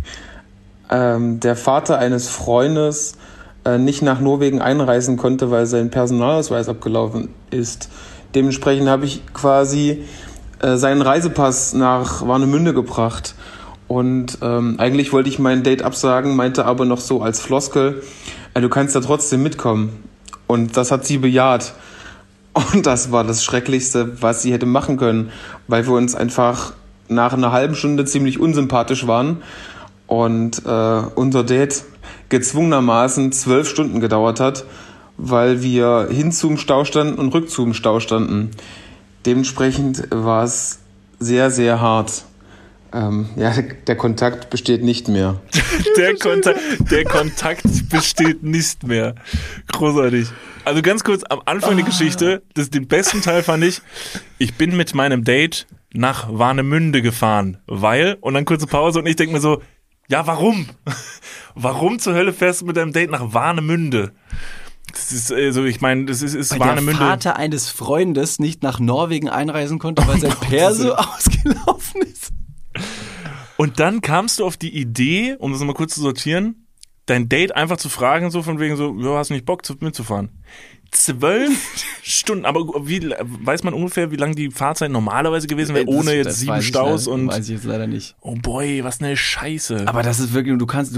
der Vater eines Freundes nicht nach Norwegen einreisen konnte, weil sein Personalausweis abgelaufen ist. Dementsprechend habe ich quasi seinen Reisepass nach Warnemünde gebracht. Und eigentlich wollte ich mein Date absagen, meinte aber noch so als Floskel, du kannst da trotzdem mitkommen. Und das hat sie bejaht. Und das war das Schrecklichste, was sie hätte machen können, weil wir uns einfach nach einer halben Stunde ziemlich unsympathisch waren. Und unser Date gezwungenermaßen 12 Stunden gedauert hat, weil wir hin zum Stau standen und rück zum Stau standen. Dementsprechend war es sehr, sehr hart. Der Kontakt besteht nicht mehr. Der Kontakt besteht nicht mehr. Großartig. Also ganz kurz, am Anfang der Geschichte, den besten Teil fand ich bin mit meinem Date nach Warnemünde gefahren, weil, und dann kurze Pause und ich denke mir so, ja, warum? Warum zur Hölle fährst du mit deinem Date nach Warnemünde? Das ist, also ich meine, das ist weil Warnemünde. Der Vater eines Freundes nicht nach Norwegen einreisen konnte, weil sein Perso ausgelaufen ist. Und dann kamst du auf die Idee, um das mal kurz zu sortieren, dein Date einfach zu fragen, so von wegen so, ja, hast du nicht Bock mitzufahren? 12 Stunden, aber weiß man ungefähr, wie lange die Fahrzeit normalerweise gewesen wäre, ohne jetzt 7 Staus und. Weiß ich jetzt leider nicht. Oh boy, was eine Scheiße. Aber das ist wirklich, du kannst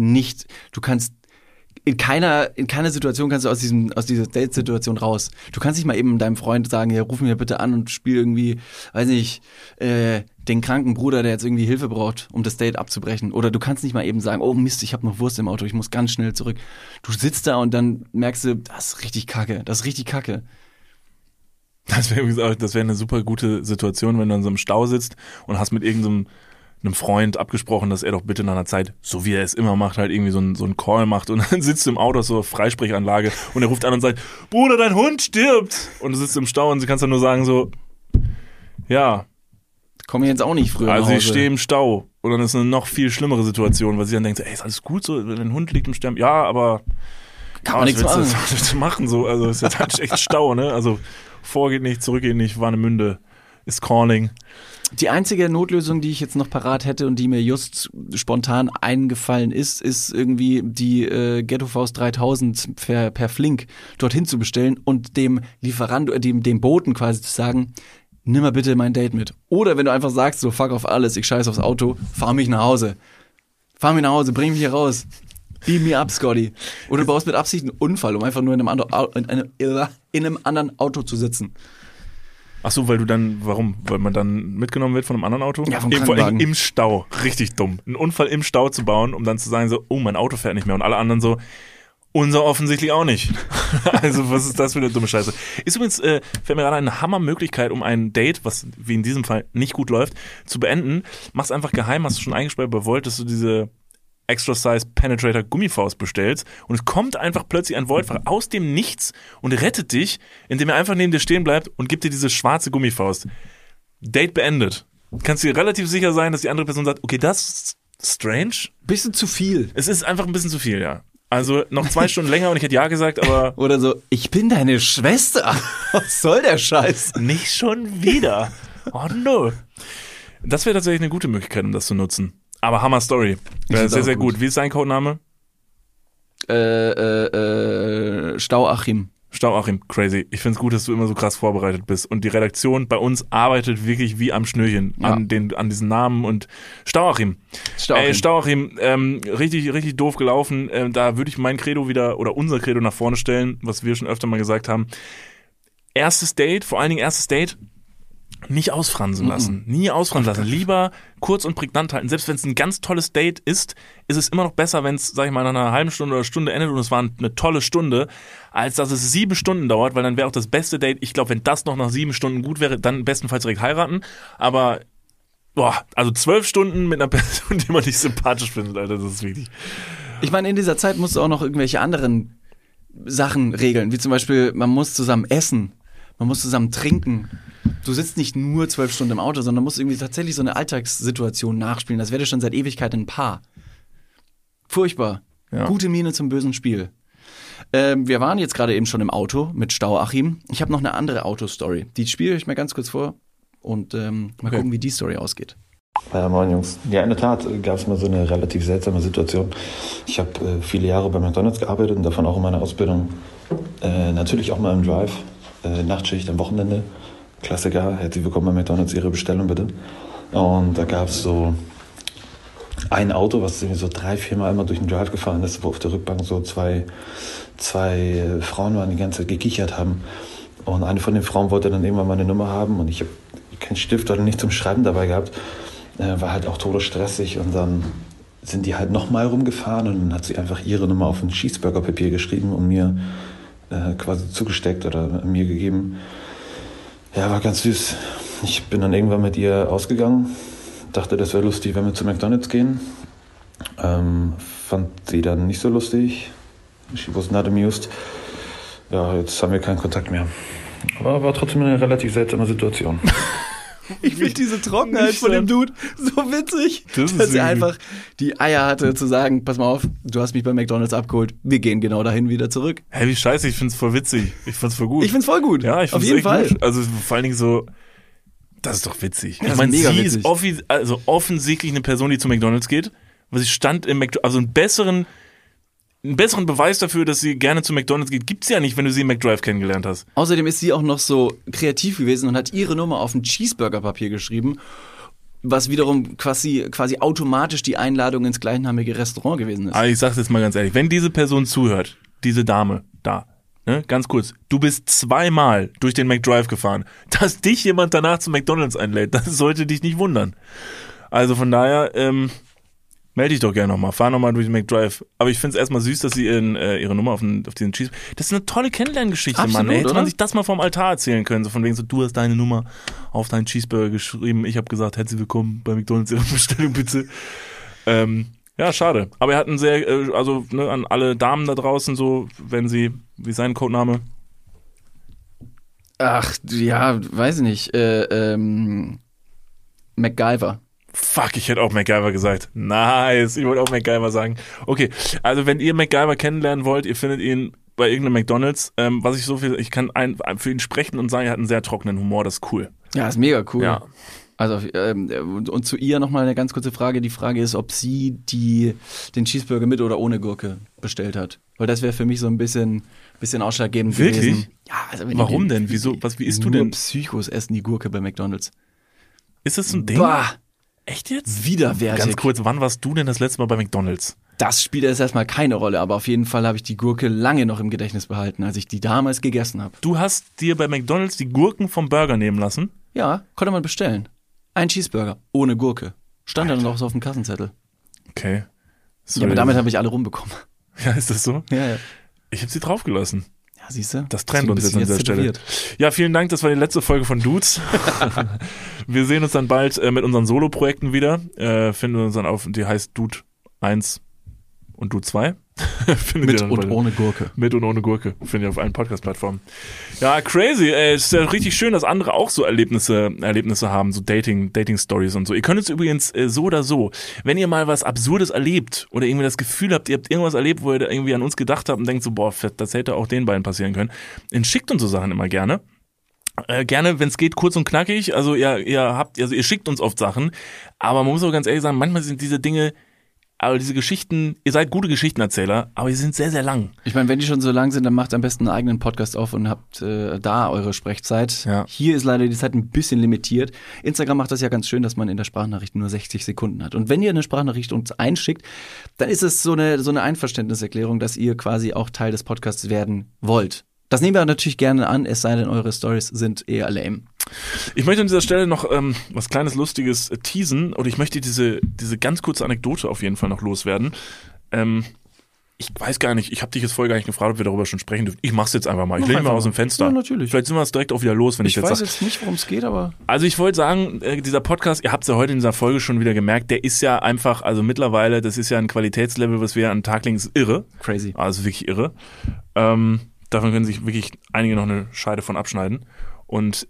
in keiner Situation kannst du aus dieser Date-Situation raus. Du kannst nicht mal eben deinem Freund sagen, ja, ruf mich bitte an und spiel irgendwie, weiß nicht, den kranken Bruder, der jetzt irgendwie Hilfe braucht, um das Date abzubrechen. Oder du kannst nicht mal eben sagen, oh Mist, ich habe noch Wurst im Auto, ich muss ganz schnell zurück. Du sitzt da und dann merkst du, das ist richtig kacke. Das wäre eine super gute Situation, wenn du in so einem Stau sitzt und hast mit irgendeinem Freund abgesprochen, dass er doch bitte nach einer Zeit, so wie er es immer macht, halt irgendwie so einen Call macht und dann sitzt du im Auto, so Freisprechanlage und er ruft an und sagt, Bruder, dein Hund stirbt! Und du sitzt im Stau und sie kannst dann nur sagen so, ja. Komme ich jetzt auch nicht früher Also nach Hause. Ich stehe im Stau und dann ist eine noch viel schlimmere Situation, weil sie dann denkt, ey, ist alles gut so, dein Hund liegt im Sterben. Ja, aber kann man nichts machen. Was willst du machen so? Also ist jetzt halt echt Stau, ne? Also vor geht nicht, zurück geht nicht, Warnemünde ist calling. Die einzige Notlösung, die ich jetzt noch parat hätte und die mir just spontan eingefallen ist irgendwie die Ghetto-Faust 3000 per Flink dorthin zu bestellen und dem Lieferanten, dem Boten quasi zu sagen, nimm mal bitte mein Date mit. Oder wenn du einfach sagst, so fuck auf alles, ich scheiß aufs Auto, fahr mich nach Hause, bring mich hier raus. Beam me up, Scotty. Oder du baust mit Absicht einen Unfall, um einfach nur in einem anderen Auto zu sitzen. Ach so, warum? Weil man dann mitgenommen wird von einem anderen Auto? Ja, vom Krankenwagen. Im Stau. Richtig dumm. Einen Unfall im Stau zu bauen, um dann zu sagen so, oh, mein Auto fährt nicht mehr. Und alle anderen so, Unser offensichtlich auch nicht. Also was ist das für eine dumme Scheiße? Ist übrigens, fällt mir gerade eine Hammermöglichkeit, um ein Date, was wie in diesem Fall nicht gut läuft, zu beenden. Mach's einfach geheim, hast du schon eingesperrt bei Volt, dass du diese Extra Size Penetrator Gummifaust bestellst und es kommt einfach plötzlich ein Voltfach aus dem Nichts und rettet dich, indem er einfach neben dir stehen bleibt und gibt dir diese schwarze Gummifaust. Date beendet. Kannst dir relativ sicher sein, dass die andere Person sagt, okay, das ist strange. Bisschen zu viel. Es ist einfach ein bisschen zu viel, ja. Also noch 2 Stunden länger und ich hätte ja gesagt, aber... Oder so, ich bin deine Schwester. Was soll der Scheiß? Nicht schon wieder. Oh no. Das wäre tatsächlich eine gute Möglichkeit, um das zu nutzen. Aber Hammer Story. Sehr, sehr gut. Wie ist dein Codename? Stauachim. Stauachim, crazy. Ich find's gut, dass du immer so krass vorbereitet bist. Und die Redaktion bei uns arbeitet wirklich wie am Schnürchen an diesen Namen. Und Stauachim. Stauachim, richtig, richtig doof gelaufen. Da würde ich mein Credo wieder, oder unser Credo nach vorne stellen, was wir schon öfter mal gesagt haben. Erstes Date, vor allen Dingen erstes Date, nicht ausfransen lassen. Nie ausfransen lassen. Lieber kurz und prägnant halten. Selbst wenn es ein ganz tolles Date ist es immer noch besser, wenn es, sag ich mal, nach einer halben Stunde oder Stunde endet und es war eine tolle Stunde, als dass es 7 Stunden dauert, weil dann wäre auch das beste Date, ich glaube, wenn das noch nach 7 Stunden gut wäre, dann bestenfalls direkt heiraten. Aber, also 12 Stunden mit einer Person, die man nicht sympathisch findet, Alter, das ist wichtig. Ich meine, in dieser Zeit musst du auch noch irgendwelche anderen Sachen regeln, wie zum Beispiel, man muss zusammen essen, man muss zusammen trinken. Du sitzt nicht nur 12 Stunden im Auto, sondern musst irgendwie tatsächlich so eine Alltagssituation nachspielen. Das wäre schon seit Ewigkeit ein Paar. Furchtbar. Ja. Gute Miene zum bösen Spiel. Wir waren jetzt gerade eben schon im Auto mit Stauachim. Ich habe noch eine andere Autostory. Die spiele ich mir ganz kurz vor und mal gucken, wie die Story ausgeht. Ja, moin Jungs. Ja, in der Tat gab es mal so eine relativ seltsame Situation. Ich habe viele Jahre bei McDonald's gearbeitet und davon auch in meiner Ausbildung. Natürlich auch mal im Drive. Nachtschicht am Wochenende. Klassiker, herzlich willkommen bei McDonald's, Ihre Bestellung bitte. Und da gab es so ein Auto, was irgendwie so 3-4 Mal immer durch den Drive gefahren ist, wo auf der Rückbank so zwei Frauen waren, die ganze Zeit gekichert haben. Und eine von den Frauen wollte dann irgendwann meine Nummer haben und ich habe keinen Stift oder nicht zum Schreiben dabei gehabt. War halt auch todesstressig und dann sind die halt nochmal rumgefahren und dann hat sie einfach ihre Nummer auf ein Cheeseburger-Papier geschrieben und mir quasi zugesteckt oder mir gegeben. Ja, war ganz süß. Ich bin dann irgendwann mit ihr ausgegangen, dachte, das wäre lustig, wenn wir zu McDonald's gehen. Fand sie dann nicht so lustig. She was not amused. Ja, jetzt haben wir keinen Kontakt mehr. Aber war trotzdem eine relativ seltsame Situation. Ich finde diese Trockenheit von dem Dude so witzig, dass er einfach die Eier hatte zu sagen, pass mal auf, du hast mich bei McDonald's abgeholt, wir gehen genau dahin wieder zurück. Hey, wie scheiße, ich find's voll witzig. Ich find's voll gut. Ich find's voll gut. Ja, ich find's auf jeden Fall. Gut. Also vor allen Dingen so, das ist doch witzig. Ja, ich meine, mega sie witzig. ist offensichtlich eine Person, die zu McDonald's geht, weil sie stand im McDonald's, also einen besseren Beweis dafür, dass sie gerne zu McDonald's geht, gibt's ja nicht, wenn du sie im McDrive kennengelernt hast. Außerdem ist sie auch noch so kreativ gewesen und hat ihre Nummer auf ein Cheeseburger-Papier geschrieben, was wiederum quasi automatisch die Einladung ins gleichnamige Restaurant gewesen ist. Aber ich sag's jetzt mal ganz ehrlich, wenn diese Person zuhört, diese Dame da, ne, ganz kurz, du bist 2-mal durch den McDrive gefahren, dass dich jemand danach zu McDonald's einlädt, das sollte dich nicht wundern. Also von daher, melde dich doch gerne nochmal, fahr nochmal durch den McDrive. Aber ich find's erstmal süß, dass sie ihre Nummer auf diesen Cheese... Das ist eine tolle Kennenlerngeschichte, Absolut, Mann. Hätte man oder? sich das mal vom Altar erzählen können. So von wegen so, du hast deine Nummer auf deinen Cheeseburger geschrieben. Ich habe gesagt, herzlich willkommen bei McDonald's, Ihre Bestellung bitte. Ja, schade. Aber er hat einen sehr, an alle Damen da draußen so, wenn sie, wie ist sein Codename? Ach, ja, weiß ich nicht. MacGyver. Fuck, ich hätte auch MacGyver gesagt. Nice, ich wollte auch MacGyver sagen. Okay, also wenn ihr MacGyver kennenlernen wollt, ihr findet ihn bei irgendeinem McDonald's. Ich kann für ihn sprechen und sagen, er hat einen sehr trockenen Humor, das ist cool. Ja, ist mega cool. Ja. Also und zu ihr nochmal eine ganz kurze Frage. Die Frage ist, ob sie den Cheeseburger mit oder ohne Gurke bestellt hat. Weil das wäre für mich so ein bisschen ausschlaggebend Wirklich? gewesen. Ja, also Warum denn? Wieso? Wie isst du denn? Psychos essen die Gurke bei McDonald's. Ist das so ein Ding? Bah, Echt jetzt? widerwärtig. Ganz kurz, wann warst du denn das letzte Mal bei McDonald's? Das spielt jetzt erstmal keine Rolle, aber auf jeden Fall habe ich die Gurke lange noch im Gedächtnis behalten, als ich die damals gegessen habe. Du hast dir bei McDonald's die Gurken vom Burger nehmen lassen? Ja, konnte man bestellen. Ein Cheeseburger ohne Gurke. Stand dann noch so auf dem Kassenzettel. Okay. Ja, aber damit habe ich alle rumbekommen. Ja, ist das so? Ja. Ich habe sie draufgelassen. Ja, siehst du? Das trennt uns jetzt an dieser Stelle. Ja, vielen Dank, das war die letzte Folge von Dudes. Wir sehen uns dann bald mit unseren Solo-Projekten wieder. Finden uns dann auf, die heißt Dude 1 und Dude 2. Mit und ohne Gurke. Mit und ohne Gurke. Findet ihr auf allen Podcast-Plattformen. Ja, crazy. Ey, es ist ja richtig schön, dass andere auch so Erlebnisse haben, so Dating-Stories und so. Ihr könnt es übrigens so oder so, wenn ihr mal was Absurdes erlebt oder irgendwie das Gefühl habt, ihr habt irgendwas erlebt, wo ihr irgendwie an uns gedacht habt und denkt so, boah, das hätte auch den beiden passieren können, dann schickt uns so Sachen immer gerne. Gerne, wenn es geht, kurz und knackig. Also ihr schickt uns oft Sachen, aber man muss auch ganz ehrlich sagen, manchmal sind diese Dinge, aber diese Geschichten, ihr seid gute Geschichtenerzähler, aber die sind sehr, sehr lang. Ich meine, wenn die schon so lang sind, dann macht am besten einen eigenen Podcast auf und habt da eure Sprechzeit. Ja. Hier ist leider die Zeit ein bisschen limitiert. Instagram macht das ja ganz schön, dass man in der Sprachnachricht nur 60 Sekunden hat. Und wenn ihr eine Sprachnachricht uns einschickt, dann ist es so eine Einverständniserklärung, dass ihr quasi auch Teil des Podcasts werden wollt. Das nehmen wir natürlich gerne an, es sei denn, eure Stories sind eher lame. Ich möchte an dieser Stelle noch was kleines Lustiges teasen, oder ich möchte diese ganz kurze Anekdote auf jeden Fall noch loswerden. Ich weiß gar nicht, ich habe dich jetzt vorher gar nicht gefragt, ob wir darüber schon sprechen dürfen. Ich mach's jetzt einfach mal. Ich lehne mal aus dem Fenster. Ja, natürlich. Vielleicht sind wir es direkt auch wieder los, wenn ich jetzt sage. Ich weiß jetzt nicht, worum es geht, aber... Also ich wollte sagen, dieser Podcast, ihr habt es ja heute in dieser Folge schon wieder gemerkt, der ist ja einfach, also mittlerweile, das ist ja ein Qualitätslevel, was wir an den Tag legen, ist irre. Crazy. Also wirklich irre. Davon können sich wirklich einige noch eine Scheide von abschneiden. Und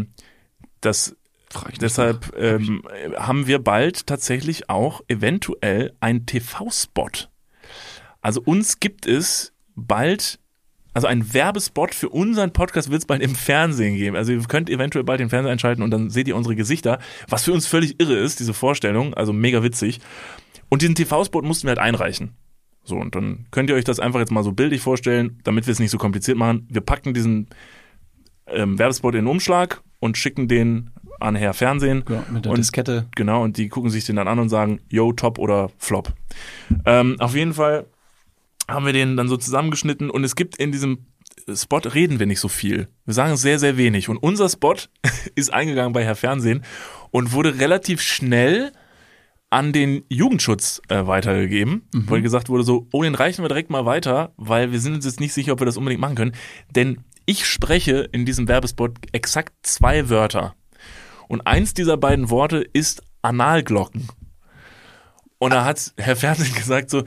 deshalb haben wir bald tatsächlich auch eventuell einen TV-Spot. Also uns gibt es bald, also einen Werbespot für unseren Podcast wird es bald im Fernsehen geben. Also ihr könnt eventuell bald den Fernseher einschalten und dann seht ihr unsere Gesichter, was für uns völlig irre ist, diese Vorstellung, also mega witzig. Und diesen TV-Spot mussten wir halt einreichen. So, und dann könnt ihr euch das einfach jetzt mal so bildlich vorstellen, damit wir es nicht so kompliziert machen. Wir packen diesen Werbespot in den Umschlag und schicken den an Herr Fernsehen. Ja, mit der und, Diskette. Genau, und die gucken sich den dann an und sagen, yo, top oder flop. Auf jeden Fall haben wir den dann so zusammengeschnitten und es gibt in diesem Spot, reden wir nicht so viel. Wir sagen sehr, sehr wenig. Und unser Spot ist eingegangen bei Herr Fernsehen und wurde relativ schnell an den Jugendschutz weitergegeben, weil gesagt wurde so, oh, den reichen wir direkt mal weiter, weil wir sind uns jetzt nicht sicher, ob wir das unbedingt machen können. Denn ich spreche in diesem Werbespot exakt 2 Wörter. Und eins dieser beiden Worte ist Analglocken. Und da hat Herr Fernsehen gesagt so,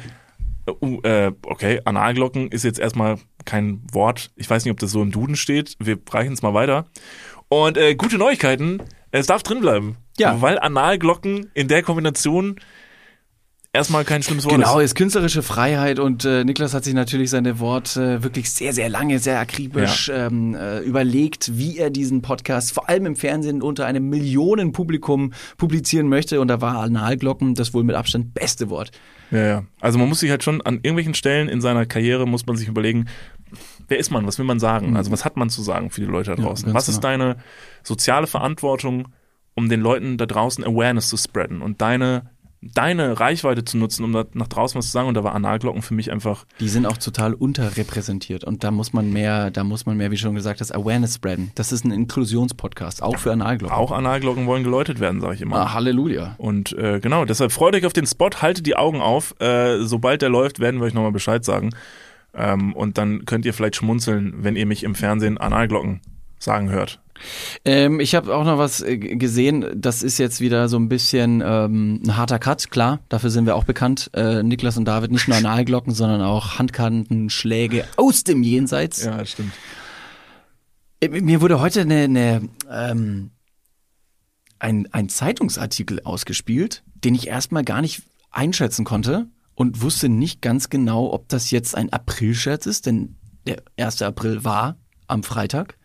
okay, Analglocken ist jetzt erstmal kein Wort. Ich weiß nicht, ob das so im Duden steht. Wir reichen es mal weiter. Und gute Neuigkeiten, es darf drin bleiben. Ja. Weil Analglocken in der Kombination erstmal kein schlimmes Wort Genau, ist. ist künstlerische Freiheit und Niklas hat sich natürlich seine Worte wirklich sehr, sehr lange, sehr akribisch überlegt, wie er diesen Podcast vor allem im Fernsehen unter einem Millionenpublikum publizieren möchte und da war Analglocken das wohl mit Abstand beste Wort. Ja. Also man muss sich halt schon an irgendwelchen Stellen in seiner Karriere muss man sich überlegen, wer ist man, was will man sagen? Also was hat man zu sagen für die Leute da draußen? Ja, was ist deine soziale Verantwortung, um den Leuten da draußen Awareness zu spreaden und deine Reichweite zu nutzen, um da nach draußen was zu sagen. Und da war Analglocken für mich einfach... Die sind auch total unterrepräsentiert und da muss man mehr, wie schon gesagt hast, Awareness spreaden. Das ist ein Inklusionspodcast, auch für Analglocken. Auch Analglocken wollen geläutet werden, sage ich immer. Ah, Halleluja. Und genau, deshalb freut euch auf den Spot, haltet die Augen auf. Sobald der läuft, werden wir euch nochmal Bescheid sagen. Und dann könnt ihr vielleicht schmunzeln, wenn ihr mich im Fernsehen Analglocken sagen hört. Ich habe auch noch was gesehen, das ist jetzt wieder so ein bisschen ein harter Cut, klar, dafür sind wir auch bekannt. Niklas und David, nicht nur Analglocken, sondern auch Handkantenschläge aus dem Jenseits. Ja, das stimmt. Mir wurde heute ein Zeitungsartikel ausgespielt, den ich erstmal gar nicht einschätzen konnte und wusste nicht ganz genau, ob das jetzt ein Aprilscherz ist, denn der 1. April war am Freitag.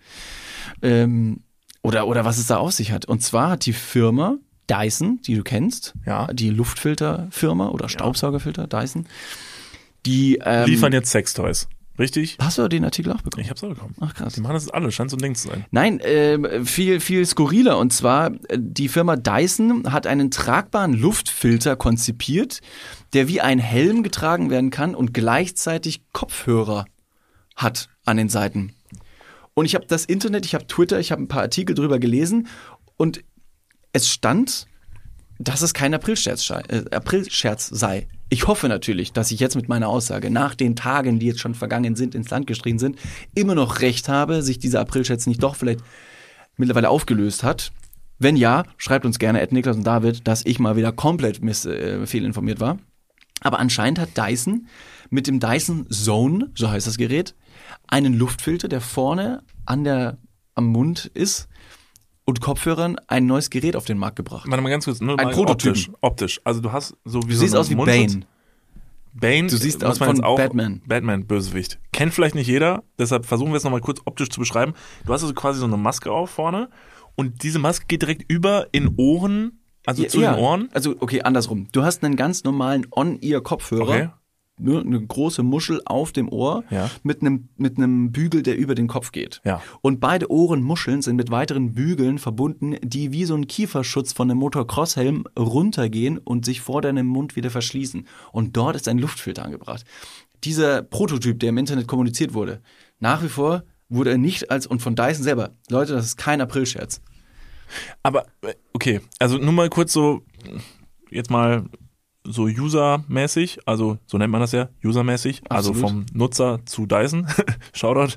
Oder was es da auf sich hat. Und zwar hat die Firma Dyson, die du kennst, die Luftfilterfirma oder Staubsaugerfilter Dyson, die liefern jetzt Sextoys, richtig? Hast du den Artikel auch bekommen? Ich hab's auch bekommen. Ach krass. Die machen das alle, scheint so ein Ding zu sein. Nein, viel skurriler. Und zwar, die Firma Dyson hat einen tragbaren Luftfilter konzipiert, der wie ein Helm getragen werden kann und gleichzeitig Kopfhörer hat an den Seiten. Und ich habe das Internet, ich habe Twitter, ich habe ein paar Artikel drüber gelesen und es stand dass es kein Aprilscherz sei. Ich hoffe natürlich, dass ich jetzt mit meiner Aussage nach den Tagen, die jetzt schon vergangen sind, ins Land gestrichen sind, immer noch recht habe, sich dieser Aprilscherz nicht doch vielleicht mittlerweile aufgelöst hat. Wenn ja, schreibt uns gerne @Niklas und David, dass ich mal wieder komplett fehlinformiert war. Aber anscheinend hat Dyson mit dem Dyson Zone, so heißt das Gerät, einen Luftfilter, der vorne am Mund ist, und Kopfhörern ein neues Gerät auf den Markt gebracht. Warte mal ganz kurz, nur ein mal Prototyp. Optisch. Also du hast so wie Du so siehst eine aus wie Mundschutz. Bane. Bane, Du siehst muss aus man von jetzt auch Batman. Batman, Bösewicht. Kennt vielleicht nicht jeder, deshalb versuchen wir es nochmal kurz optisch zu beschreiben. Du hast also quasi so eine Maske auf vorne und diese Maske geht direkt über in Ohren, also zu den Ohren. Also okay, andersrum. Du hast einen ganz normalen On-Ear-Kopfhörer. Okay. Eine große Muschel auf dem Ohr Ja. mit einem Bügel, der über den Kopf geht. Ja. Und beide Ohrenmuscheln sind mit weiteren Bügeln verbunden, die wie so ein Kieferschutz von einem Motocross-Helm runtergehen und sich vor deinem Mund wieder verschließen. Und dort ist ein Luftfilter angebracht. Dieser Prototyp, der im Internet kommuniziert wurde, nach wie vor wurde er nicht und von Dyson selber, Leute, das ist kein Aprilscherz. Aber, okay, also nur mal kurz so, jetzt mal so usermäßig, also so nennt man das ja, usermäßig, also Absolut. vom Nutzer zu Dyson, Shoutout.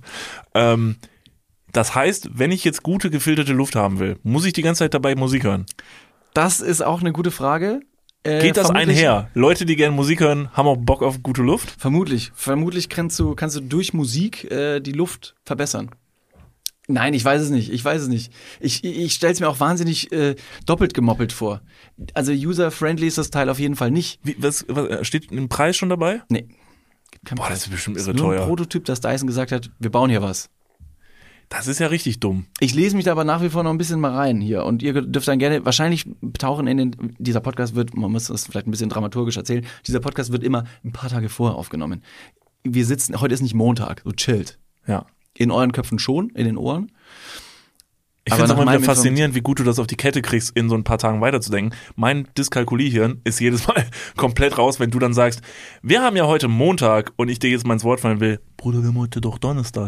Das heißt, wenn ich jetzt gute gefilterte Luft haben will, muss ich die ganze Zeit dabei Musik hören? Das ist auch eine gute Frage. Geht das einher? Leute, die gerne Musik hören, haben auch Bock auf gute Luft? Vermutlich kannst du durch Musik die Luft verbessern. Nein, ich weiß es nicht. Ich stelle es mir auch wahnsinnig doppelt gemoppelt vor. Also user-friendly ist das Teil auf jeden Fall nicht. Was steht im Preis schon dabei? Nee. Gibt keinen Boah, Preis. das ist bestimmt Das irre ist nur ein teuer. Prototyp, dass Dyson gesagt hat, wir bauen hier was. Das ist ja richtig dumm. Ich lese mich da aber nach wie vor noch ein bisschen mal rein hier und ihr dürft dann gerne, wahrscheinlich tauchen dieser Podcast wird, man muss das vielleicht ein bisschen dramaturgisch erzählen, dieser Podcast wird immer ein paar Tage vorher aufgenommen. Heute ist nicht Montag, so chillt. Ja. In euren Köpfen schon, in den Ohren. Ich Aber finde es auch nach mal wieder meinem faszinierend, wie gut du das auf die Kette kriegst, in so ein paar Tagen weiterzudenken. Mein Dyskalkuliehirn ist jedes Mal komplett raus, wenn du dann sagst, wir haben ja heute Montag und ich dir jetzt mal ins Wort fallen will, Bruder, wir haben heute doch Donnerstag.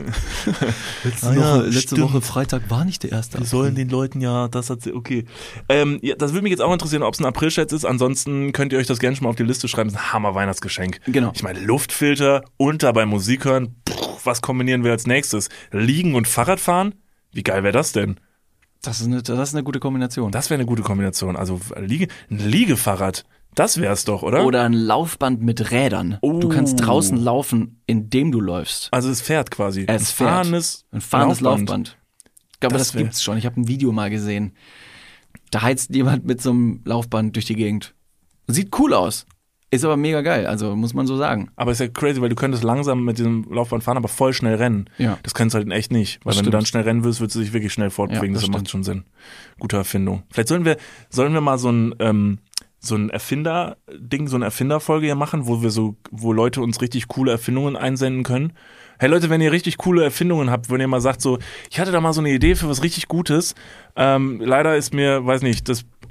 Letzte Woche Freitag war nicht der erste. Wir sollen den Leuten ja, das hat sie, okay. Ja, das würde mich jetzt auch interessieren, ob es ein Aprilscherz ist. Ansonsten könnt ihr euch das gerne schon mal auf die Liste schreiben. Das ist ein Hammer-Weihnachtsgeschenk. Genau. Ich meine, Luftfilter und dabei Musik hören. Was kombinieren wir als nächstes? Liegen und Fahrradfahren? Wie geil wäre das denn? Das ist eine gute Kombination. Das wäre eine gute Kombination. Also ein Liegefahrrad, das wär's doch, oder? Oder ein Laufband mit Rädern. Oh. Du kannst draußen laufen, indem du läufst. Also es fährt quasi. Es fährt. Ein fahrendes Laufband. Ich glaube, das wär- gibt's schon. Ich habe ein Video mal gesehen. Da heizt jemand mit so einem Laufband durch die Gegend. Sieht cool aus. Ist aber mega geil, also muss man so sagen. Aber ist ja crazy, weil du könntest langsam mit diesem Laufband fahren, aber voll schnell rennen. Ja. Das kannst du halt in echt nicht. Weil Das wenn du stimmt. dann schnell rennen willst, würdest du dich wirklich schnell fortbewegen. Ja, das das macht schon Sinn. Gute Erfindung. Vielleicht sollen wir mal so ein Erfinder-Ding, so eine Erfinderfolge hier machen, wo Leute uns richtig coole Erfindungen einsenden können. Hey Leute, wenn ihr richtig coole Erfindungen habt, wenn ihr mal sagt so, ich hatte da mal so eine Idee für was richtig Gutes, leider ist mir, weiß nicht,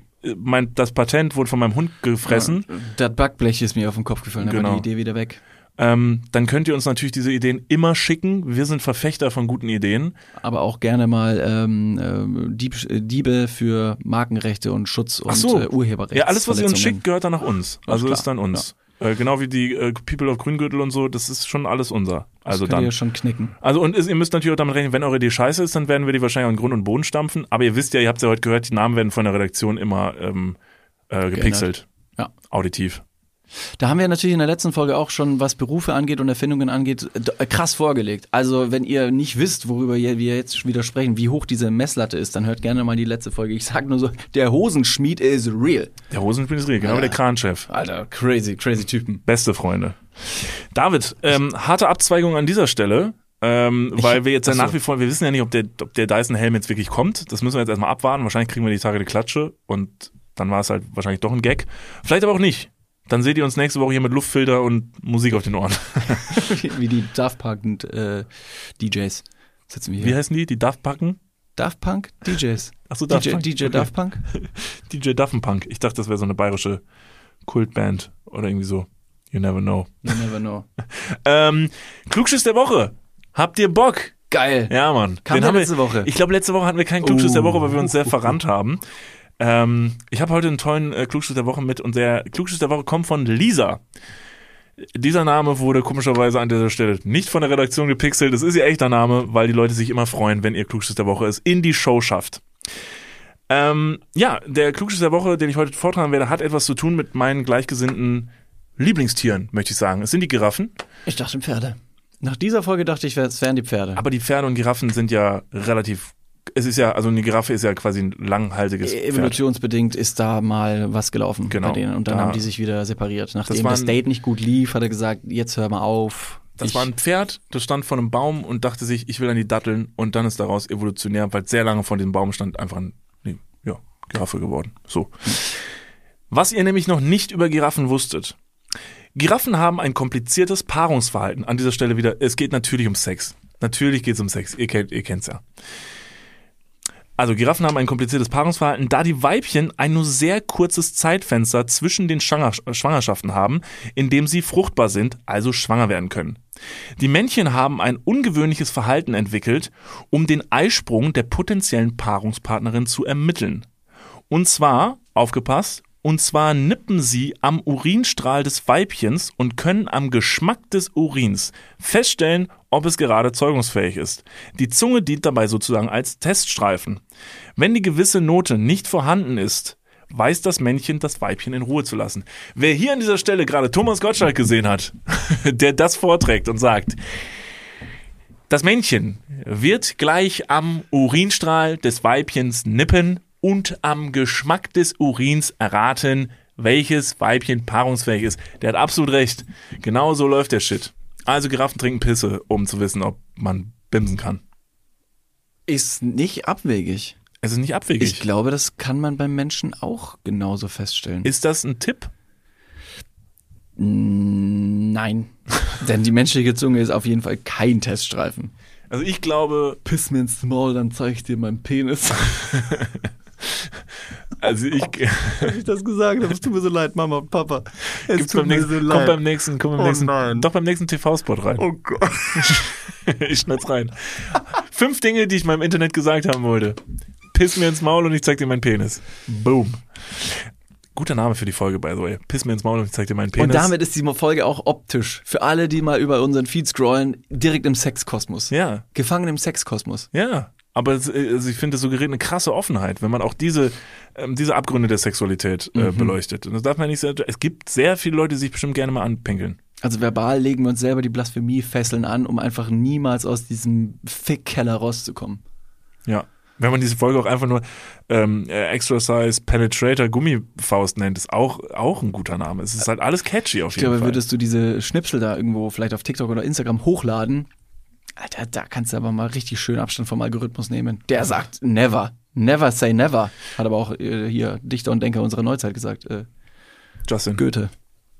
das Patent wurde von meinem Hund gefressen. Das Backblech ist mir auf den Kopf gefallen, da war Genau. die Idee wieder weg. Dann könnt ihr uns natürlich diese Ideen immer schicken. Wir sind Verfechter von guten Ideen. Aber auch gerne mal Diebe für Markenrechte und Schutz und Urheberrecht. Ja, alles, was ihr uns schickt, gehört dann nach uns. Also klar. ist dann uns. Genau wie die People of Grüngürtel und so, das ist schon alles unser. Also das könnt dann. ihr schon knicken. Also und ihr müsst natürlich auch damit rechnen, wenn eure Idee scheiße ist, dann werden wir die wahrscheinlich an Grund und Boden stampfen. Aber ihr wisst ja, ihr habt ja heute gehört, die Namen werden von der Redaktion immer gepixelt. Ja. Auditiv. Da haben wir natürlich in der letzten Folge auch schon, was Berufe angeht und Erfindungen angeht, krass vorgelegt. Also wenn ihr nicht wisst, worüber wir jetzt wieder sprechen, wie hoch diese Messlatte ist, dann hört gerne mal die letzte Folge. Ich sag nur so, der Hosenschmied is real. Der Hosenspiel ist real, genau wie der Kranchef. Alter, crazy Typen. Beste Freunde. David, harte Abzweigung an dieser Stelle, weil wir jetzt ja nach wie vor, wir wissen ja nicht, ob der Dyson-Helm jetzt wirklich kommt. Das müssen wir jetzt erstmal abwarten. Wahrscheinlich kriegen wir die Tage eine Klatsche und dann war es halt wahrscheinlich doch ein Gag. Vielleicht aber auch nicht. Dann seht ihr uns nächste Woche hier mit Luftfilter und Musik auf den Ohren. Wie die Daft Punk und DJs sitzen wir hier. Wie heißen die? Die Daft Punken? Daft Punk? DJs. Achso, Daft Punk. DJ Okay. Daft Punk? DJ Daffenpunk. Ich dachte, das wäre so eine bayerische Kultband oder irgendwie so. You never know. You never know. Klugschiss der Woche. Habt ihr Bock? Geil. Ja, Mann. Kam Den der haben wir- letzte Woche. Ich glaube, letzte Woche hatten wir keinen Klugschiss der Woche, weil wir uns sehr verrannt haben. Ich habe heute einen tollen Klugschiss der Woche mit und der Klugschiss der Woche kommt von Lisa. Dieser Name wurde komischerweise an dieser Stelle nicht von der Redaktion gepixelt. Das ist ihr echter Name, weil die Leute sich immer freuen, wenn ihr Klugschiss der Woche es in die Show schafft. Der Klugschiss der Woche, den ich heute vortragen werde, hat etwas zu tun mit meinen gleichgesinnten Lieblingstieren, möchte ich sagen. Es sind die Giraffen. Ich dachte Pferde. Nach dieser Folge dachte ich, es wären die Pferde. Aber die Pferde und Giraffen sind ja relativ... Es ist ja, also eine Giraffe ist ja quasi ein langhalsiges Pferd. Evolutionsbedingt ist da mal was gelaufen bei denen. Und dann haben die sich wieder separiert. Nachdem das Date nicht gut lief, hat er gesagt, jetzt hör mal auf. Das war ein Pferd, das stand vor einem Baum und dachte sich, ich will an die Datteln. Und dann ist daraus evolutionär, weil es sehr lange vor diesem Baum stand, einfach eine Giraffe geworden. So. Was ihr nämlich noch nicht über Giraffen wusstet. Giraffen haben ein kompliziertes Paarungsverhalten. An dieser Stelle wieder, es geht natürlich um Sex. Natürlich geht es um Sex, ihr kennt's ja. Also Giraffen haben ein kompliziertes Paarungsverhalten, da die Weibchen ein nur sehr kurzes Zeitfenster zwischen den Schwangerschaften haben, in dem sie fruchtbar sind, also schwanger werden können. Die Männchen haben ein ungewöhnliches Verhalten entwickelt, um den Eisprung der potenziellen Paarungspartnerin zu ermitteln. Und zwar, aufgepasst, nippen sie am Urinstrahl des Weibchens und können am Geschmack des Urins feststellen, ob es gerade zeugungsfähig ist. Die Zunge dient dabei sozusagen als Teststreifen. Wenn die gewisse Note nicht vorhanden ist, weiß das Männchen, das Weibchen in Ruhe zu lassen. Wer hier an dieser Stelle gerade Thomas Gottschalk gesehen hat, der das vorträgt und sagt, das Männchen wird gleich am Urinstrahl des Weibchens nippen und am Geschmack des Urins erraten, welches Weibchen paarungsfähig ist. Der hat absolut recht. Genau so läuft der Shit. Also Giraffen trinken Pisse, um zu wissen, ob man bimsen kann. Ist nicht abwegig. Es ist nicht abwegig. Ich glaube, das kann man beim Menschen auch genauso feststellen. Ist das ein Tipp? Nein. Denn die menschliche Zunge ist auf jeden Fall kein Teststreifen. Also ich glaube... Piss mir ins Maul, dann zeig ich dir meinen Penis. Also Hab ich das gesagt? Es tut mir so leid, Mama und Papa. Kommt beim nächsten TV-Spot rein. Oh Gott. Ich schneid's rein. 5 Dinge, die ich mal im Internet gesagt haben wollte. Piss mir ins Maul und ich zeig dir meinen Penis. Boom. Guter Name für die Folge, by the way. Piss mir ins Maul und ich zeig dir meinen Penis. Und damit ist die Folge auch optisch. Für alle, die mal über unseren Feed scrollen, direkt im Sexkosmos. Ja. Gefangen im Sexkosmos. Ja. Aber ich finde, es suggeriert eine krasse Offenheit, wenn man auch diese Abgründe der Sexualität beleuchtet. Und das darf man nicht sehr, es gibt sehr viele Leute, die sich bestimmt gerne mal anpinkeln. Also verbal legen wir uns selber die Blasphemiefesseln an, um einfach niemals aus diesem Fickkeller rauszukommen. Ja. Wenn man diese Folge auch einfach nur Exercise Penetrator Gummifaust nennt, ist auch ein guter Name. Es ist halt alles catchy auf jeden Fall. Ich glaube, würdest du diese Schnipsel da irgendwo vielleicht auf TikTok oder Instagram hochladen, Alter, da kannst du aber mal richtig schön Abstand vom Algorithmus nehmen. Der sagt never. Never say never. Hat aber auch hier Dichter und Denker unserer Neuzeit gesagt. Justin Goethe.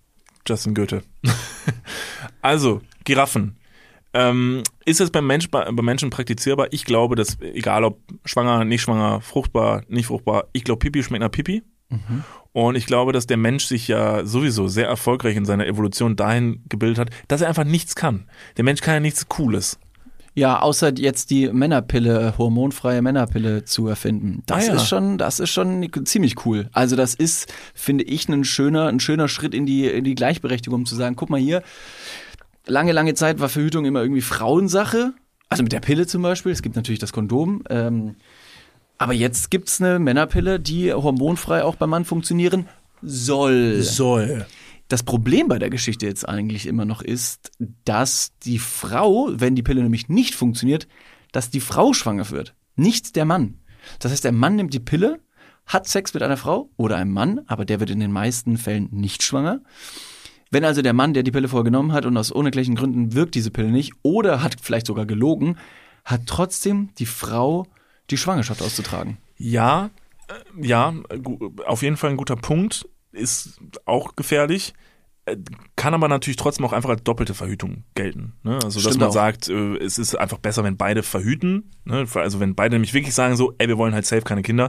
Also, Giraffen. Ist es beim Menschen praktizierbar? Ich glaube, dass egal ob schwanger, nicht schwanger, fruchtbar, nicht fruchtbar, ich glaube, Pipi schmeckt nach Pipi. Mhm. Und ich glaube, dass der Mensch sich ja sowieso sehr erfolgreich in seiner Evolution dahin gebildet hat, dass er einfach nichts kann. Der Mensch kann ja nichts Cooles. Ja, außer jetzt die Männerpille, hormonfreie Männerpille zu erfinden. Das ist schon ziemlich cool. Also das ist, finde ich, ein schöner Schritt in die Gleichberechtigung, um zu sagen, guck mal hier, lange Zeit war Verhütung immer irgendwie Frauensache. Also mit der Pille zum Beispiel. Es gibt natürlich das Kondom. Aber jetzt gibt's eine Männerpille, die hormonfrei auch beim Mann funktionieren soll. Das Problem bei der Geschichte jetzt eigentlich immer noch ist, dass die Frau, wenn die Pille nämlich nicht funktioniert, dass die Frau schwanger wird, nicht der Mann. Das heißt, der Mann nimmt die Pille, hat Sex mit einer Frau oder einem Mann, aber der wird in den meisten Fällen nicht schwanger. Wenn also der Mann, der die Pille vorher genommen hat und aus unerklärlichen Gründen wirkt diese Pille nicht oder hat vielleicht sogar gelogen, hat trotzdem die Frau die Schwangerschaft auszutragen. Ja, auf jeden Fall ein guter Punkt. Ist auch gefährlich, kann aber natürlich trotzdem auch einfach als doppelte Verhütung gelten. Ne? Also dass man sagt, es ist einfach besser, wenn beide verhüten. Ne? Also wenn beide nämlich wirklich sagen so, ey, wir wollen halt safe keine Kinder.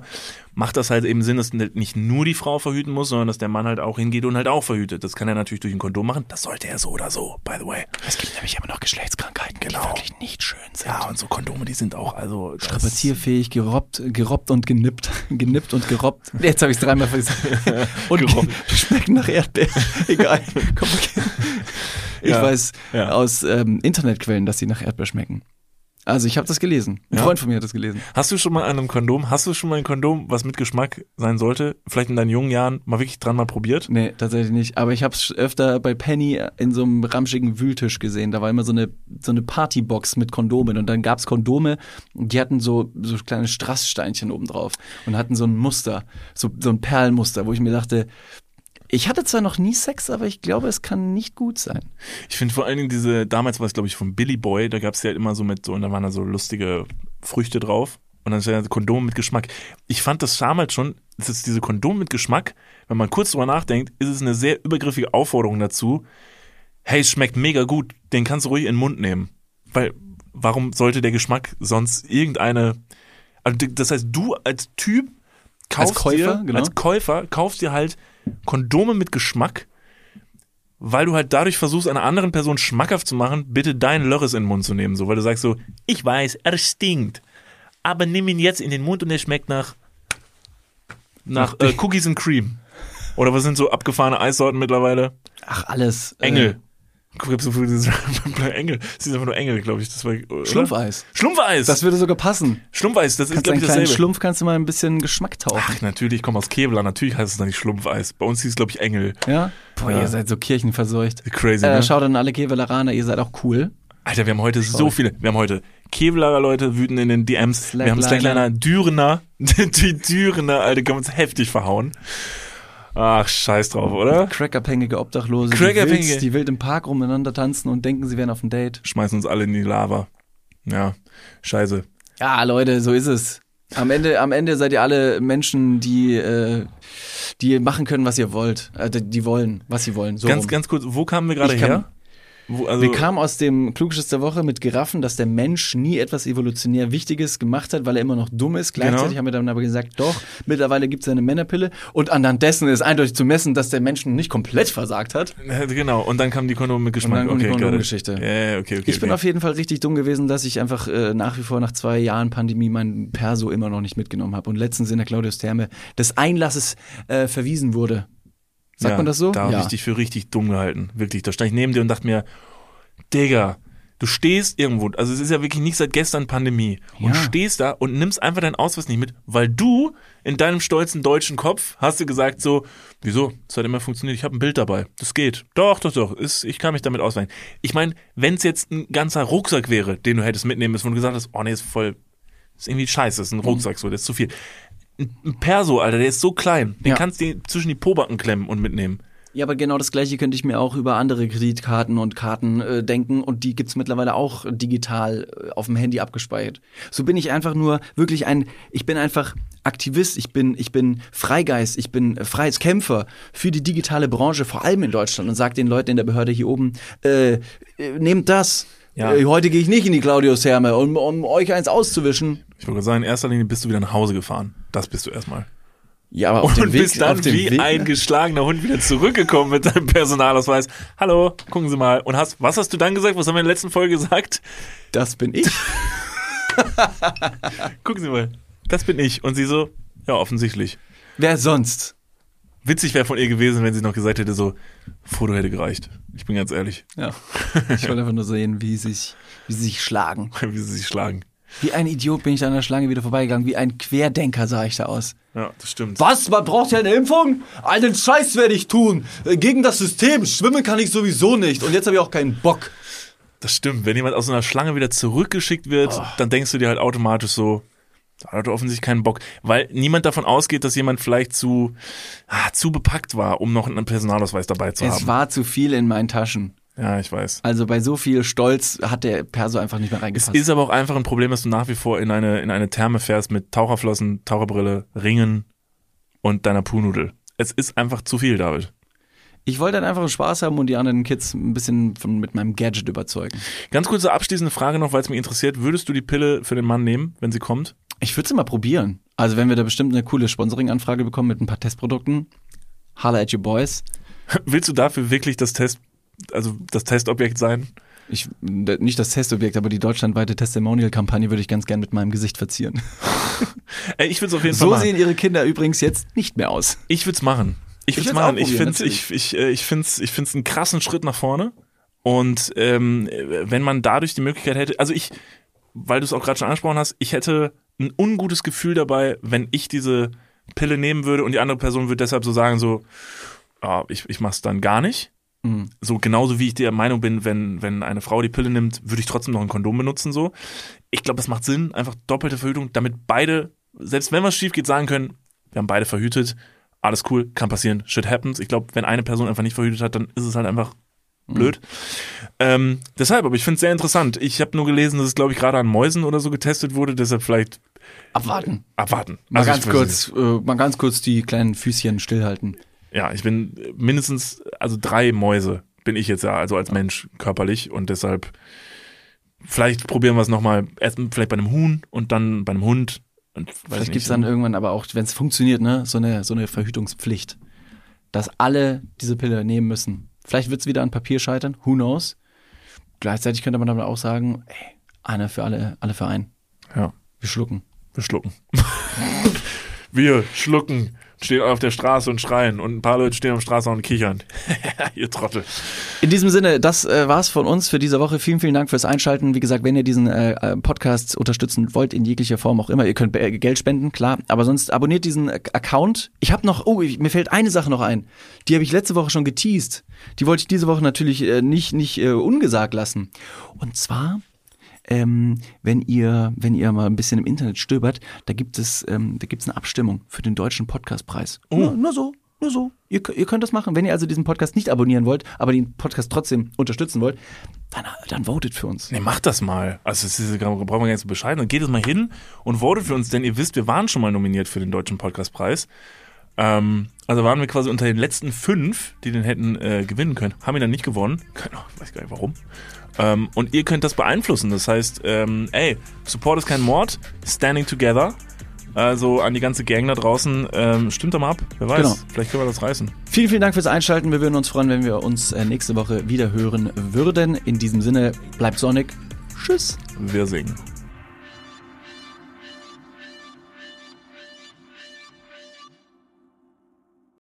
macht das halt eben Sinn, dass nicht nur die Frau verhüten muss, sondern dass der Mann halt auch hingeht und halt auch verhütet. Das kann er natürlich durch ein Kondom machen. Das sollte er so oder so, by the way. Es gibt nämlich immer noch Geschlechtskrankheiten, die wirklich nicht schön sind. Ja, und so Kondome, die sind auch, also strapazierfähig, gerobbt und genippt. Genippt und gerobbt. Jetzt habe ich es dreimal gesagt. Und schmecken nach Erdbeer. Egal. Komm, okay. Ich weiß aus Internetquellen, dass sie nach Erdbeer schmecken. Also ich habe das gelesen. Ein Freund von mir hat das gelesen. Hast du schon mal ein Kondom, was mit Geschmack sein sollte, vielleicht in deinen jungen Jahren mal wirklich dran mal probiert? Nee, tatsächlich nicht. Aber ich habe es öfter bei Penny in so einem ramschigen Wühltisch gesehen. Da war immer so eine Partybox mit Kondomen. Und dann gab's Kondome, die hatten so kleine Strasssteinchen oben drauf und hatten so ein Muster, so ein Perlenmuster, wo ich mir dachte, ich hatte zwar noch nie Sex, aber ich glaube, es kann nicht gut sein. Ich finde vor allen Dingen damals war es glaube ich von Billy Boy, da gab es ja halt immer so und da waren da so lustige Früchte drauf und dann ist ja Kondom mit Geschmack. Ich fand das damals schon, das ist diese Kondom mit Geschmack, wenn man kurz drüber nachdenkt, ist es eine sehr übergriffige Aufforderung dazu, hey, es schmeckt mega gut, den kannst du ruhig in den Mund nehmen. Weil, warum sollte der Geschmack sonst also das heißt, du als Typ als Käufer kaufst dir halt Kondome mit Geschmack, weil du halt dadurch versuchst, einer anderen Person schmackhaft zu machen, bitte deinen Lörres in den Mund zu nehmen. So, weil du sagst so, ich weiß, er stinkt, aber nimm ihn jetzt in den Mund und er schmeckt nach Cookies and Cream. Oder was sind so abgefahrene Eissorten mittlerweile? Ach, alles. Engel. Ich hab so viel Engel. Das ist einfach nur Engel, glaube ich. Das war, Schlumpfeis. Schlumpfeis! Das würde sogar passen. Schlumpfeis, das ist, glaube ich, dasselbe. Schlumpf kannst du mal ein bisschen Geschmack tauchen. Ach, natürlich, ich komme aus Kevlar. Natürlich heißt es dann nicht Schlumpfeis. Bei uns hieß es, glaube ich, Engel. Ja? Boah, ihr seid so kirchenverseucht. Crazy, ne? Schaut an alle Kevlaraner, ihr seid auch cool. Alter, wir haben heute so viele. Wir haben heute Kevlarer Leute wüten in den DMs. Wir haben Slackliner, Dürener. Die Dürener, Alter, können uns heftig verhauen. Ach, scheiß drauf, oder? Crackabhängige Obdachlose, die wild im Park rumeinander tanzen und denken, sie wären auf ein Date. Schmeißen uns alle in die Lava. Ja, scheiße. Ja, Leute, so ist es. Am Ende seid ihr alle Menschen, die machen können, was ihr wollt. Die wollen, was sie wollen. So ganz kurz, wo kamen wir gerade her? Wir kamen aus dem Klugschiss der Woche mit Giraffen, dass der Mensch nie etwas evolutionär Wichtiges gemacht hat, weil er immer noch dumm ist. Gleichzeitig haben wir dann aber gesagt, doch, mittlerweile gibt es eine Männerpille und anhand dessen ist eindeutig zu messen, dass der Mensch nicht komplett versagt hat. Genau, und dann kam die Kondom mit Geschmack. Und dann kam die Kondomgeschichte. Okay. Ich bin auf jeden Fall richtig dumm gewesen, dass ich einfach nach wie vor nach 2 Jahren Pandemie mein Perso immer noch nicht mitgenommen habe und letztens in der Claudius-Therme des Einlasses verwiesen wurde. Sagt man das so? Da habe ich dich für richtig dumm gehalten. Wirklich. Da stand ich neben dir und dachte mir, Digga, du stehst irgendwo, also es ist ja wirklich nicht seit gestern Pandemie und stehst da und nimmst einfach deinen Ausweis nicht mit, weil du in deinem stolzen deutschen Kopf hast du gesagt so, wieso? Das hat immer funktioniert, ich habe ein Bild dabei. Das geht. Doch. Ich kann mich damit ausweisen. Ich meine, wenn es jetzt ein ganzer Rucksack wäre, den du hättest mitnehmen müssen, wo du gesagt hast, oh nee, ist irgendwie scheiße, das ist ein Rucksack, so, das ist zu viel. Ein Perso, Alter, der ist so klein. Den kannst du zwischen die Pobacken klemmen und mitnehmen. Ja, aber genau das Gleiche könnte ich mir auch über andere Kreditkarten und Karten denken und die gibt's mittlerweile auch digital auf dem Handy abgespeichert. So bin ich einfach nur wirklich ich bin einfach Aktivist, ich bin Freigeist, ich bin Freiheitskämpfer für die digitale Branche, vor allem in Deutschland und sage den Leuten in der Behörde hier oben, nehmt das. Ja. Heute gehe ich nicht in die Claudius-Therme, um euch eins auszuwischen. Ich wollte sagen, in erster Linie bist du wieder nach Hause gefahren. Das bist du erstmal. Ja, aber auf dem Weg, bist dann wie ein geschlagener Hund wieder zurückgekommen mit deinem Personalausweis. Hallo, gucken Sie mal. Und was hast du dann gesagt? Was haben wir in der letzten Folge gesagt? Das bin ich. Gucken Sie mal. Das bin ich. Und sie so, ja, offensichtlich. Wer sonst? Witzig wäre von ihr gewesen, wenn sie noch gesagt hätte, so, Foto hätte gereicht. Ich bin ganz ehrlich. Ja. Ich wollte einfach nur sehen, wie sie sich schlagen. Wie sie sich schlagen. Wie ein Idiot bin ich da an der Schlange wieder vorbeigegangen. Wie ein Querdenker sah ich da aus. Ja, das stimmt. Was? Man braucht ja eine Impfung? All den Scheiß werde ich tun. Gegen das System. Schwimmen kann ich sowieso nicht. Und jetzt habe ich auch keinen Bock. Das stimmt. Wenn jemand aus so einer Schlange wieder zurückgeschickt wird, dann denkst du dir halt automatisch so, da hat er offensichtlich keinen Bock. Weil niemand davon ausgeht, dass jemand vielleicht zu bepackt war, um noch einen Personalausweis dabei zu haben. Es war zu viel in meinen Taschen. Ja, ich weiß. Also bei so viel Stolz hat der Perso einfach nicht mehr reingepasst. Es ist aber auch einfach ein Problem, dass du nach wie vor in eine Therme fährst mit Taucherflossen, Taucherbrille, Ringen und deiner Puhnudel. Es ist einfach zu viel, David. Ich wollte dann einfach Spaß haben und die anderen Kids ein bisschen mit meinem Gadget überzeugen. Ganz kurze abschließende Frage noch, weil es mich interessiert. Würdest du die Pille für den Mann nehmen, wenn sie kommt? Ich würde es mal probieren. Also wenn wir da bestimmt eine coole Sponsoring-Anfrage bekommen mit ein paar Testprodukten, holla at your boys. Willst du dafür wirklich das Testobjekt sein? Nicht das Testobjekt, aber die deutschlandweite Testimonial-Kampagne würde ich ganz gern mit meinem Gesicht verzieren. Ey, ich würde es auf jeden Fall So machen. sehen ihre Kinder übrigens jetzt nicht mehr aus. Ich würde es machen. Ich würd's finde auch es einen krassen Schritt nach vorne. Und wenn man dadurch die Möglichkeit hätte, weil du es auch gerade schon angesprochen hast, ich hätte ein ungutes Gefühl dabei, wenn ich diese Pille nehmen würde und die andere Person würde deshalb so sagen, ich mach's dann gar nicht. Mhm. So genauso wie ich der Meinung bin, wenn eine Frau die Pille nimmt, würde ich trotzdem noch ein Kondom benutzen. So. Ich glaube, das macht Sinn, einfach doppelte Verhütung, damit beide, selbst wenn was schief geht, sagen können, wir haben beide verhütet, alles cool, kann passieren, shit happens. Ich glaube, wenn eine Person einfach nicht verhütet hat, dann ist es halt einfach blöd. Deshalb, aber ich finde es sehr interessant. Ich habe nur gelesen, dass es, glaube ich, gerade an Mäusen oder so getestet wurde, deshalb vielleicht Abwarten. Also Mal ganz kurz die kleinen Füßchen stillhalten. Ja, ich bin mindestens, 3 Mäuse bin ich jetzt ja, also als Mensch körperlich und deshalb vielleicht probieren wir es nochmal, erst vielleicht bei einem Huhn und dann bei einem Hund. Und vielleicht gibt es dann irgendwann aber auch, wenn es funktioniert, ne, so eine Verhütungspflicht, dass alle diese Pille nehmen müssen. Vielleicht wird es wieder an Papier scheitern, who knows. Gleichzeitig könnte man aber auch sagen, ey, einer für alle für einen. Ja. Wir schlucken. Wir schlucken, stehen auf der Straße und schreien und ein paar Leute stehen auf der Straße und kichern. Ihr Trottel. In diesem Sinne, das war's von uns für diese Woche. Vielen, vielen Dank fürs Einschalten. Wie gesagt, wenn ihr diesen Podcast unterstützen wollt, in jeglicher Form auch immer, ihr könnt Geld spenden, klar, aber sonst abonniert diesen Account. Ich habe noch, mir fällt eine Sache noch ein. Die habe ich letzte Woche schon geteased. Die wollte ich diese Woche natürlich nicht ungesagt lassen. Und zwar wenn ihr mal ein bisschen im Internet stöbert, da gibt es eine Abstimmung für den Deutschen Podcastpreis. Oh. Nur so. Ihr könnt das machen. Wenn ihr also diesen Podcast nicht abonnieren wollt, aber den Podcast trotzdem unterstützen wollt, dann votet für uns. Nee, macht das mal. Also brauchen wir gar nicht so bescheiden. Dann geht es mal hin und votet für uns, denn ihr wisst, wir waren schon mal nominiert für den Deutschen Podcastpreis. Also waren wir quasi unter den letzten 5, die den hätten gewinnen können. Haben ihn dann nicht gewonnen. Weiß gar nicht warum. Und ihr könnt das beeinflussen. Das heißt, Support ist kein Mord, Standing Together. Also an die ganze Gang da draußen, stimmt doch mal ab. Wer weiß, Genau. Vielleicht können wir das reißen. Vielen, vielen Dank fürs Einschalten. Wir würden uns freuen, wenn wir uns nächste Woche wieder hören würden. In diesem Sinne, bleibt sonnig. Tschüss. Wir singen.